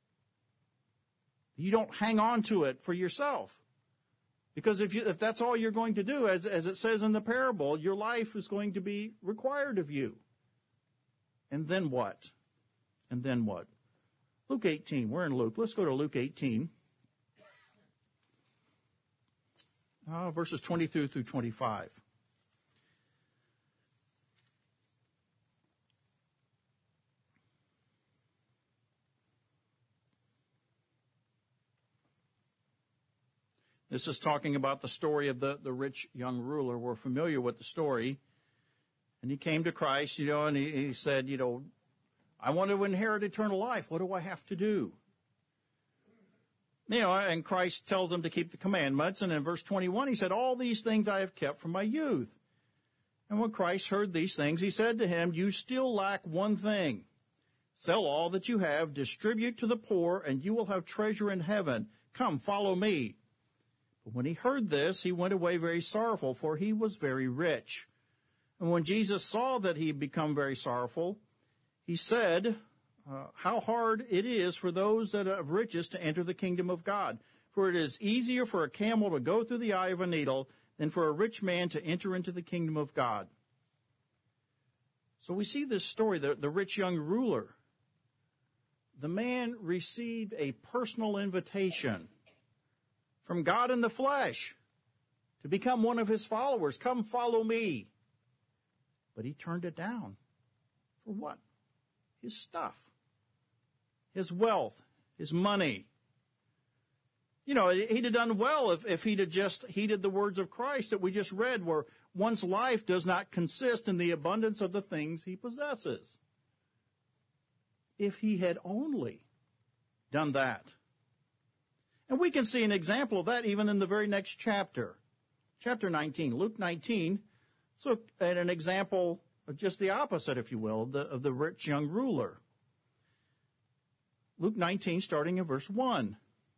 Speaker 1: You don't hang on to it for yourself. Because if you, if that's all you're going to do, as, as it says in the parable, your life is going to be required of you. And then what? And then what? Luke eighteen. We're in Luke. Let's go to Luke eighteen. Uh, verses twenty-two through twenty-five. This is talking about the story of the, the rich young ruler. We're familiar with the story. And he came to Christ, you know, and he, he said, you know, "I want to inherit eternal life. What do I have to do?" You know, and Christ tells him to keep the commandments. And in verse twenty-one, he said, "All these things I have kept from my youth." And when Christ heard these things, he said to him, "You still lack one thing. Sell all that you have, distribute to the poor, and you will have treasure in heaven. Come, follow me." But when he heard this, he went away very sorrowful, for he was very rich. And when Jesus saw that he had become very sorrowful, he said, uh, "How hard it is for those that have riches to enter the kingdom of God. For it is easier for a camel to go through the eye of a needle than for a rich man to enter into the kingdom of God. So we see this story, the, the rich young ruler. The man received a personal invitation from God in the flesh to become one of his followers. Come follow me. But he turned it down. For what? His stuff, his wealth, his money. You know, he'd have done well if, if he'd have just heeded the words of Christ that we just read, where one's life does not consist in the abundance of the things he possesses. If he had only done that. And we can see an example of that even in the very next chapter. Chapter nineteen, Luke nineteen, let's look at an example of just the opposite, if you will, of the, of the rich young ruler. Luke nineteen, starting in verse one.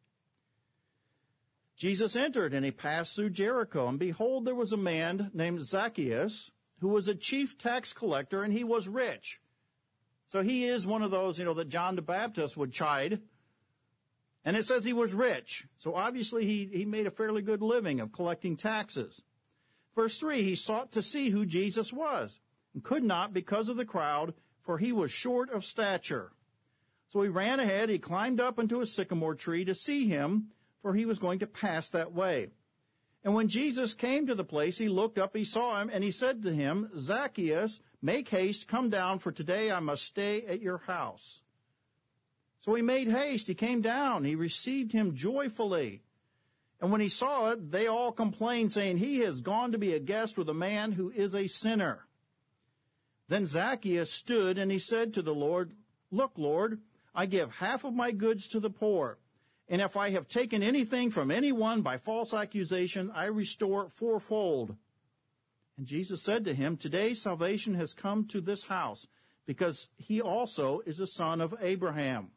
Speaker 1: Jesus entered, and he passed through Jericho, and behold, there was a man named Zacchaeus, who was a chief tax collector, and he was rich. So he is one of those, you know, that John the Baptist would chide. And it says he was rich. So obviously he, he made a fairly good living of collecting taxes. Verse three, he sought to see who Jesus was, and could not because of the crowd, for he was short of stature. So he ran ahead, he climbed up into a sycamore tree to see him, for he was going to pass that way. And when Jesus came to the place, he looked up, he saw him, and he said to him, Zacchaeus, make haste, come down, for today I must stay at your house. So he made haste, he came down, he received him joyfully. And when he saw it, they all complained, saying, he has gone to be a guest with a man who is a sinner. Then Zacchaeus stood, and he said to the Lord, look, Lord, I give half of my goods to the poor. And if I have taken anything from anyone by false accusation, I restore it fourfold. And Jesus said to him, today salvation has come to this house, because he also is a son of Abraham.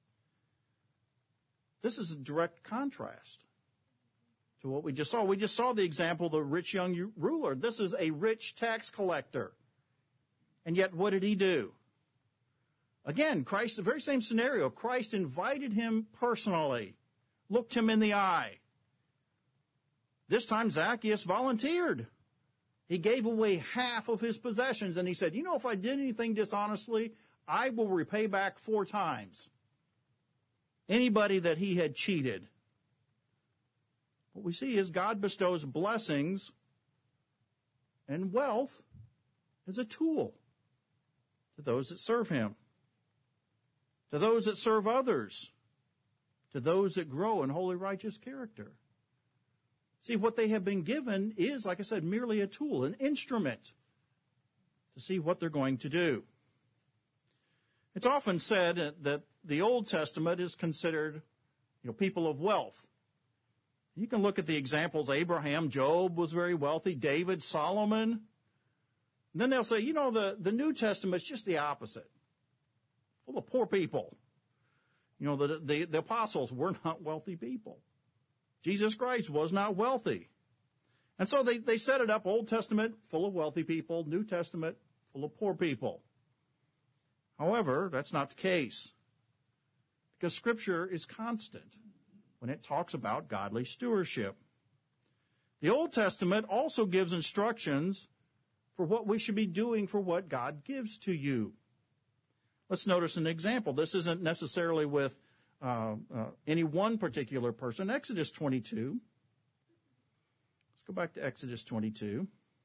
Speaker 1: This is a direct contrast to what we just saw. We just saw the example of the rich young ruler. This is a rich tax collector. And yet, what did he do? Again, Christ, the very same scenario. Christ invited him personally, looked him in the eye. This time, Zacchaeus volunteered. He gave away half of his possessions, and he said, you know, if I did anything dishonestly, I will repay back four times anybody that he had cheated. What we see is God bestows blessings and wealth as a tool to those that serve him, to those that serve others, to those that grow in holy, righteous character. See, what they have been given is, like I said, merely a tool, an instrument to see what they're going to do. It's often said that the Old Testament is considered, you know, people of wealth. You can look at the examples. Abraham, Job was very wealthy, David, Solomon. And then they'll say, you know, the, the New Testament is just the opposite, full of poor people. You know, the, the, the apostles were not wealthy people. Jesus Christ was not wealthy. And so they, they set it up, Old Testament, full of wealthy people, New Testament, full of poor people. However, that's not the case, because Scripture is constant when it talks about godly stewardship. The Old Testament also gives instructions for what we should be doing for what God gives to you. Let's notice an example. This isn't necessarily with uh, uh, any one particular person. Exodus twenty-two. Let's go back to Exodus twenty-two.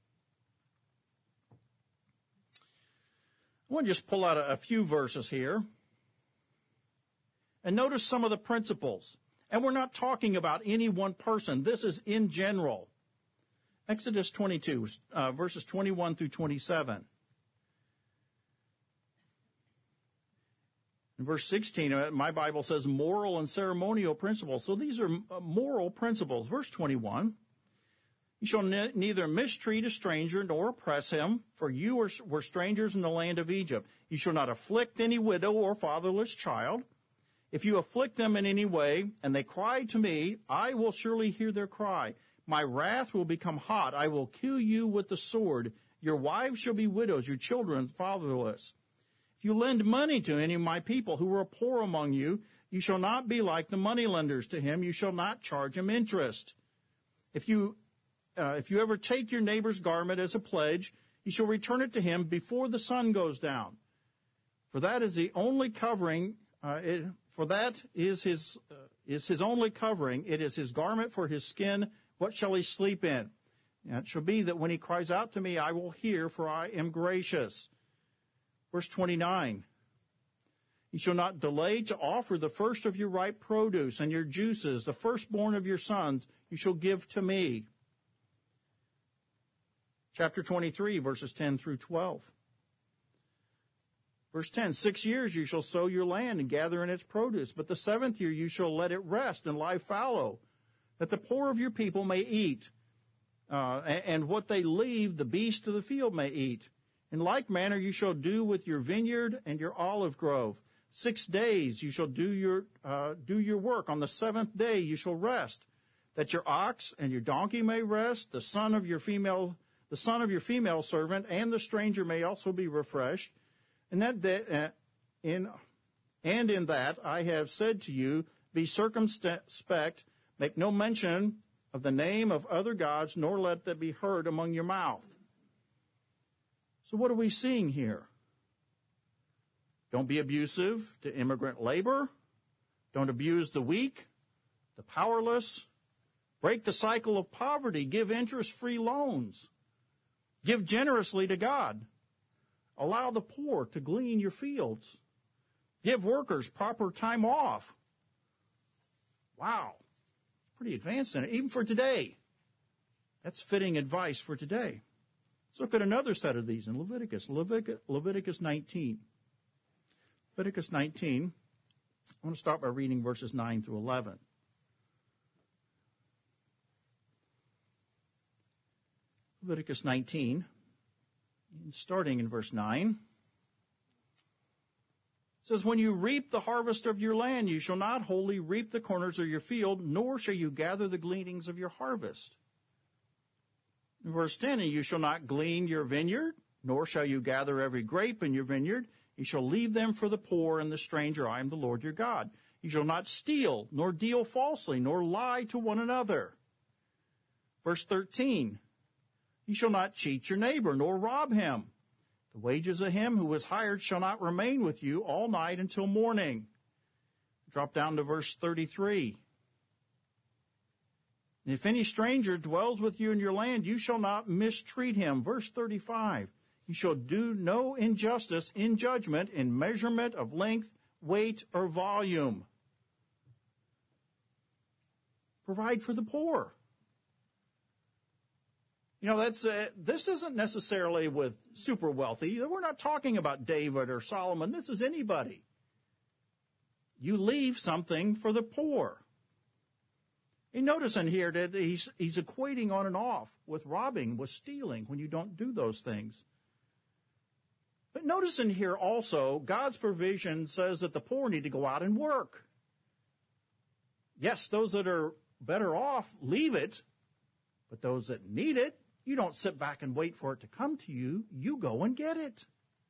Speaker 1: I want to just pull out a, a few verses here and notice some of the principles. And we're not talking about any one person. This is in general. Exodus twenty-two, uh, verses twenty-one through twenty-seven. In verse sixteen, my Bible says moral and ceremonial principles. So these are moral principles. Verse twenty-one, you shall ne- neither mistreat a stranger nor oppress him, for you are, were strangers in the land of Egypt. You shall not afflict any widow or fatherless child. If you afflict them in any way, and they cry to me, I will surely hear their cry. My wrath will become hot. I will kill you with the sword. Your wives shall be widows, your children fatherless. If you lend money to any of my people who are poor among you, You shall not be like the moneylenders to him. You shall not charge him interest. If you, uh, if you ever take your neighbor's garment as a pledge, you shall return it to him before the sun goes down. For that is the only covering, uh, it, for that is his, uh, is his only covering. It is his garment for his skin. What shall he sleep in? And it shall be that when he cries out to me, I will hear, for I am gracious. Verse twenty-nine. You shall not delay to offer the first of your ripe produce, and your juices, the firstborn of your sons, you shall give to me. Chapter twenty-three, verses ten through twelve. Verse ten, six years you shall sow your land and gather in its produce, but the seventh year you shall let it rest and lie fallow, that the poor of your people may eat, uh, and what they leave the beasts of the field may eat. In like manner you shall do with your vineyard and your olive grove. Six days you shall do your uh, do your work. On the seventh day you shall rest, that your ox and your donkey may rest. The son of your female, the son of your female servant, and the stranger may also be refreshed. And that day, uh, in and in that I have said to you, be circumspect, make no mention of the name of other gods, nor let that be heard among your mouth. So what are we seeing here? Don't be abusive to immigrant labor. Don't abuse the weak, the powerless. Break the cycle of poverty. Give interest-free loans. Give generously to God. Allow the poor to glean your fields. Give workers proper time off. Wow. Pretty advanced in it, even for today. That's fitting advice for today. Let's look at another set of these in Leviticus. Leviticus, Leviticus nineteen. Leviticus nineteen, I want to start by reading verses nine through eleven. Leviticus nineteen, starting in verse nine, it says, when you reap the harvest of your land, you shall not wholly reap the corners of your field, nor shall you gather the gleanings of your harvest. In verse ten, and you shall not glean your vineyard, nor shall you gather every grape in your vineyard. You shall leave them for the poor and the stranger. I am the Lord your God. You shall not steal, nor deal falsely, nor lie to one another. Verse thirteen, you shall not cheat your neighbor, nor rob him. The wages of him who was hired shall not remain with you all night until morning. Drop down to verse thirty-three. And if any stranger dwells with you in your land, you shall not mistreat him. Verse thirty-five. You shall do no injustice in judgment, in measurement of length, weight, or volume. Provide for the poor. You know, that's uh, this isn't necessarily with super wealthy. We're not talking about David or Solomon. This is anybody. You leave something for the poor. You notice in here that he's, he's equating on and off with robbing, with stealing, when you don't do those things. But notice in here also, God's provision says that the poor need to go out and work. Yes, those that are better off, leave it. But those that need it, you don't sit back and wait for it to come to you. You go and get it.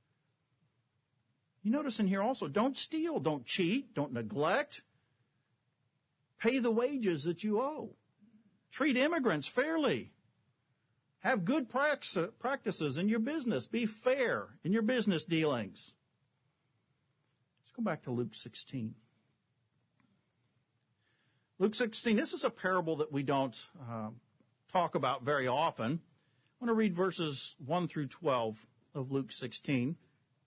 Speaker 1: You notice in here also, don't steal, don't cheat, don't neglect. Pay the wages that you owe. Treat immigrants fairly. Have good practices in your business. Be fair in your business dealings. Let's go back to Luke sixteen. Luke sixteen, this is a parable that we don't uh, talk about very often. I want to read verses one through twelve of Luke sixteen.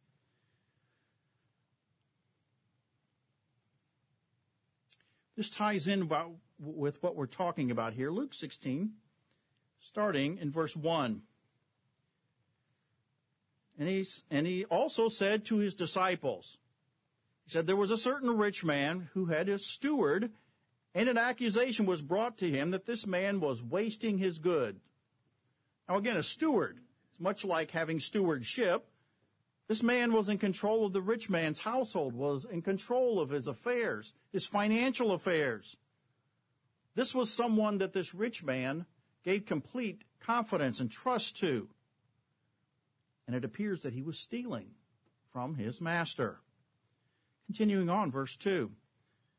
Speaker 1: This ties in about, with what we're talking about here. Luke sixteen, starting in verse one. And, he's, and he also said to his disciples, he said, there was a certain rich man who had a steward, and an accusation was brought to him that this man was wasting his good. Now again, a steward, it's much like having stewardship. This man was in control of the rich man's household, was in control of his affairs, his financial affairs. This was someone that this rich man gave complete confidence and trust to. And it appears that he was stealing from his master. Continuing on, verse two.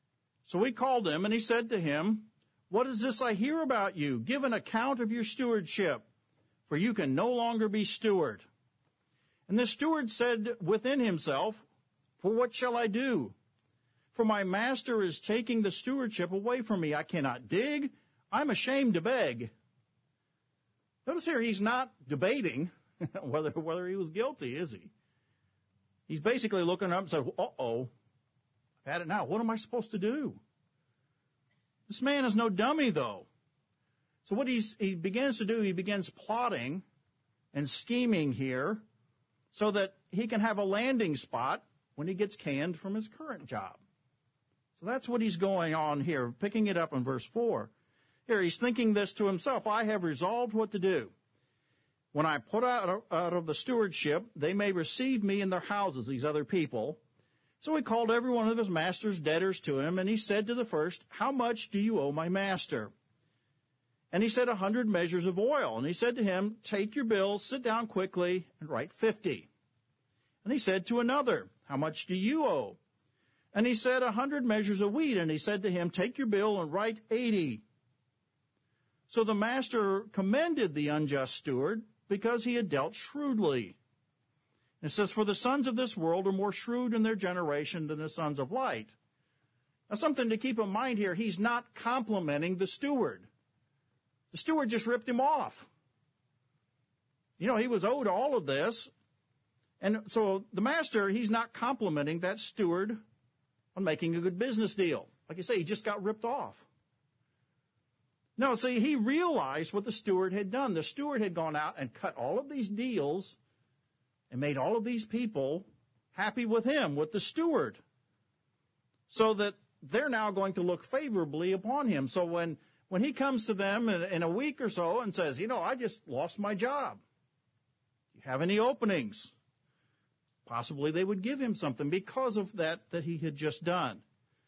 Speaker 1: So he called him, and he said to him, "What is this I hear about you? Give an account of your stewardship, for you can no longer be steward." And the steward said within himself, "For what shall I do? For my master is taking the stewardship away from me. I cannot dig. I'm ashamed to beg." Notice here, he's not debating whether, whether he was guilty, is he? He's basically looking up and saying, uh-oh, I've had it now. What am I supposed to do? This man is no dummy, though. So what he's, he begins to do, he begins plotting and scheming here so that he can have a landing spot when he gets canned from his current job. So that's what he's going on here, picking it up in verse four. Here, he's thinking this to himself, "I have resolved what to do. When I put out, out of the stewardship, they may receive me in their houses," these other people. So he called every one of his master's debtors to him, and he said to the first, "How much do you owe my master?" And he said, "A hundred measures of oil." And he said to him, "Take your bill, sit down quickly, and write fifty." And he said to another, "How much do you owe?" And he said, "A hundred measures of wheat." And he said to him, "Take your bill and write eighty." So the master commended the unjust steward because he had dealt shrewdly. It says, "For the sons of this world are more shrewd in their generation than the sons of light." Now, something to keep in mind here, he's not complimenting the steward. The steward just ripped him off. You know, he was owed all of this. And so the master, he's not complimenting that steward on making a good business deal. Like I say, he just got ripped off. No, see, he realized what the steward had done. The steward had gone out and cut all of these deals and made all of these people happy with him, with the steward, so that they're now going to look favorably upon him. So when, when he comes to them in, in a week or so and says, "You know, I just lost my job. Do you have any openings?" Possibly they would give him something because of that that he had just done.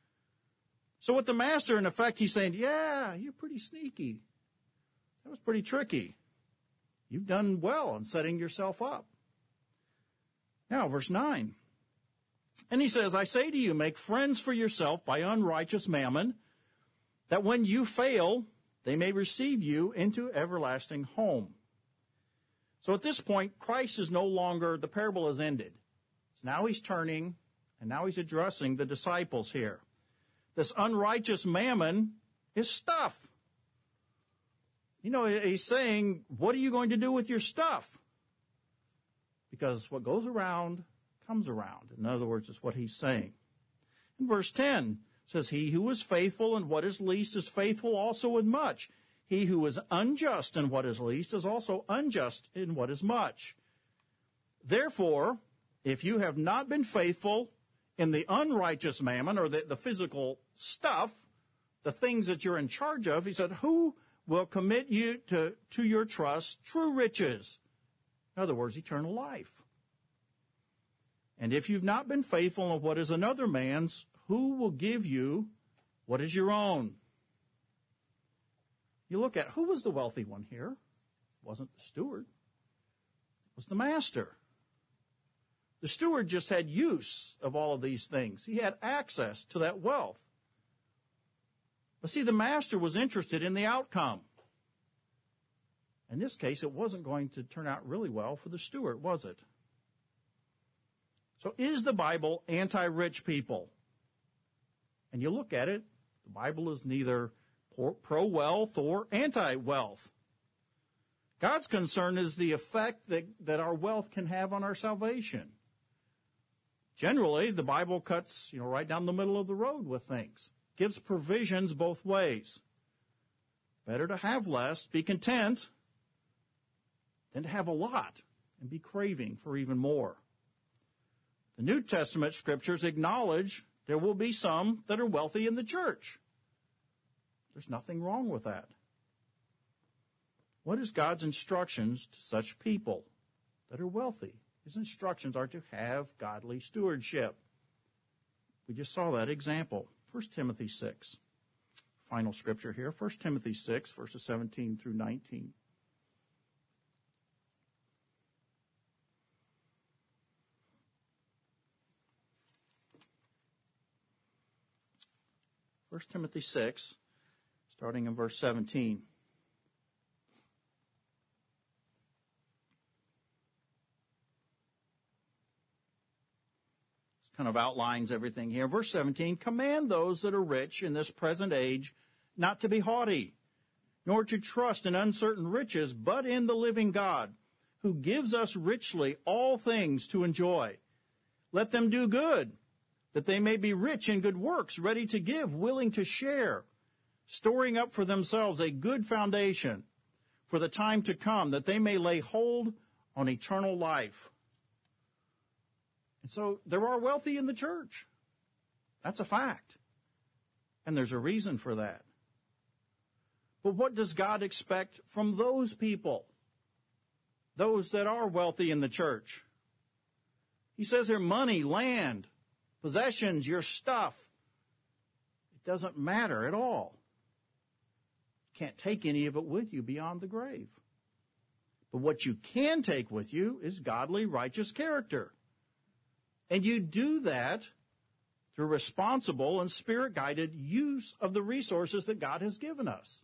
Speaker 1: So with the master, in effect, he's saying, "Yeah, you're pretty sneaky. That was pretty tricky. You've done well in setting yourself up." Now, verse nine. And he says, "I say to you, make friends for yourself by unrighteous mammon, that when you fail, they may receive you into everlasting home." So at this point, Christ is no longer, the parable has ended. So now he's turning, and now he's addressing the disciples here. This unrighteous mammon is stuff. You know, he's saying, what are you going to do with your stuff? Because what goes around comes around. In other words, is what he's saying. In verse ten, it says, "He who is faithful in what is least is faithful also in much. He who is unjust in what is least is also unjust in what is much. Therefore, if you have not been faithful in the unrighteous mammon, or the, the physical stuff, the things that you're in charge of," he said, "who will commit you to, to your trust true riches?" In other words, eternal life. "And if you've not been faithful in what is another man's, who will give you what is your own?" You look at, who was the wealthy one here? It wasn't the steward. It was the master. The steward just had use of all of these things. He had access to that wealth. But see, the master was interested in the outcome. In this case, it wasn't going to turn out really well for the steward, was it? So is the Bible anti-rich people? And you look at it, the Bible is neither pro-wealth or anti-wealth. God's concern is the effect that, that our wealth can have on our salvation. Generally, the Bible cuts, you know, right down the middle of the road with things. Gives provisions both ways. Better to have less, be content, than to have a lot and be craving for even more. The New Testament scriptures acknowledge there will be some that are wealthy in the church. There's nothing wrong with that. What is God's instructions to such people that are wealthy? His instructions are to have godly stewardship. We just saw that example. First Timothy six. Final scripture here. First Timothy six, verses seventeen through nineteen. First Timothy six, starting in verse seventeen. This kind of outlines everything here. Verse seventeen, command those that are rich in this present age not to be haughty, nor to trust in uncertain riches, but in the living God, who gives us richly all things to enjoy. Let them do good, that they may be rich in good works, ready to give, willing to share, storing up for themselves a good foundation for the time to come, that they may lay hold on eternal life. And so there are wealthy in the church. That's a fact. And there's a reason for that. But what does God expect from those people? Those that are wealthy in the church. He says here, money, land, possessions, your stuff. It doesn't matter at all. You can't take any of it with you beyond the grave. But what you can take with you is godly, righteous character. And you do that through responsible and spirit-guided use of the resources that God has given us.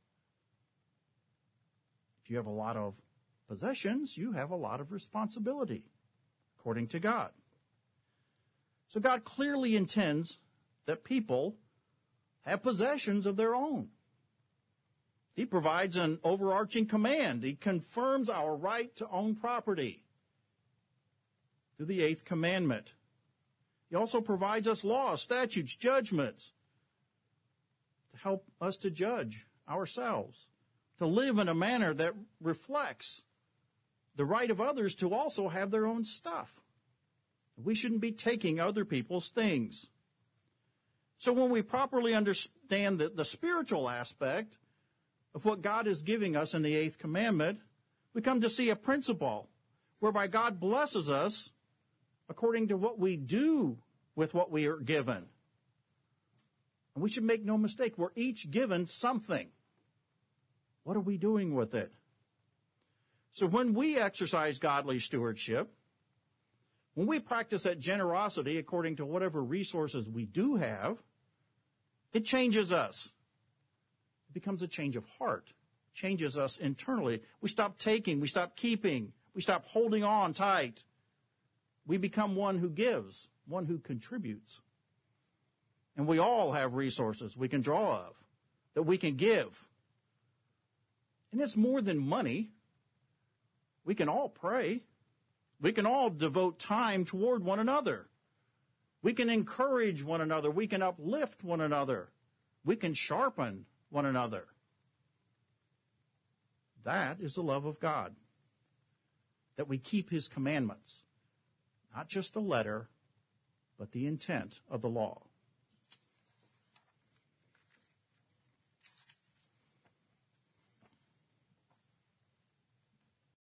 Speaker 1: If you have a lot of possessions, you have a lot of responsibility, according to God. So God clearly intends that people have possessions of their own. He provides an overarching command. He confirms our right to own property through the eighth commandment. He also provides us laws, statutes, judgments to help us to judge ourselves, to live in a manner that reflects the right of others to also have their own stuff. We shouldn't be taking other people's things. So when we properly understand the, the spiritual aspect of what God is giving us in the eighth commandment, we come to see a principle whereby God blesses us according to what we do with what we are given. And we should make no mistake, we're each given something. What are we doing with it? So when we exercise godly stewardship, when we practice that generosity according to whatever resources we do have, it changes us. It becomes a change of heart. It changes us internally. We stop taking, we stop keeping, we stop holding on tight. We become one who gives, one who contributes. And we all have resources we can draw of, that we can give. And it's more than money. We can all pray. We can all devote time toward one another. We can encourage one another. We can uplift one another. We can sharpen one another. That is the love of God, that we keep his commandments, not just the letter, but the intent of the law.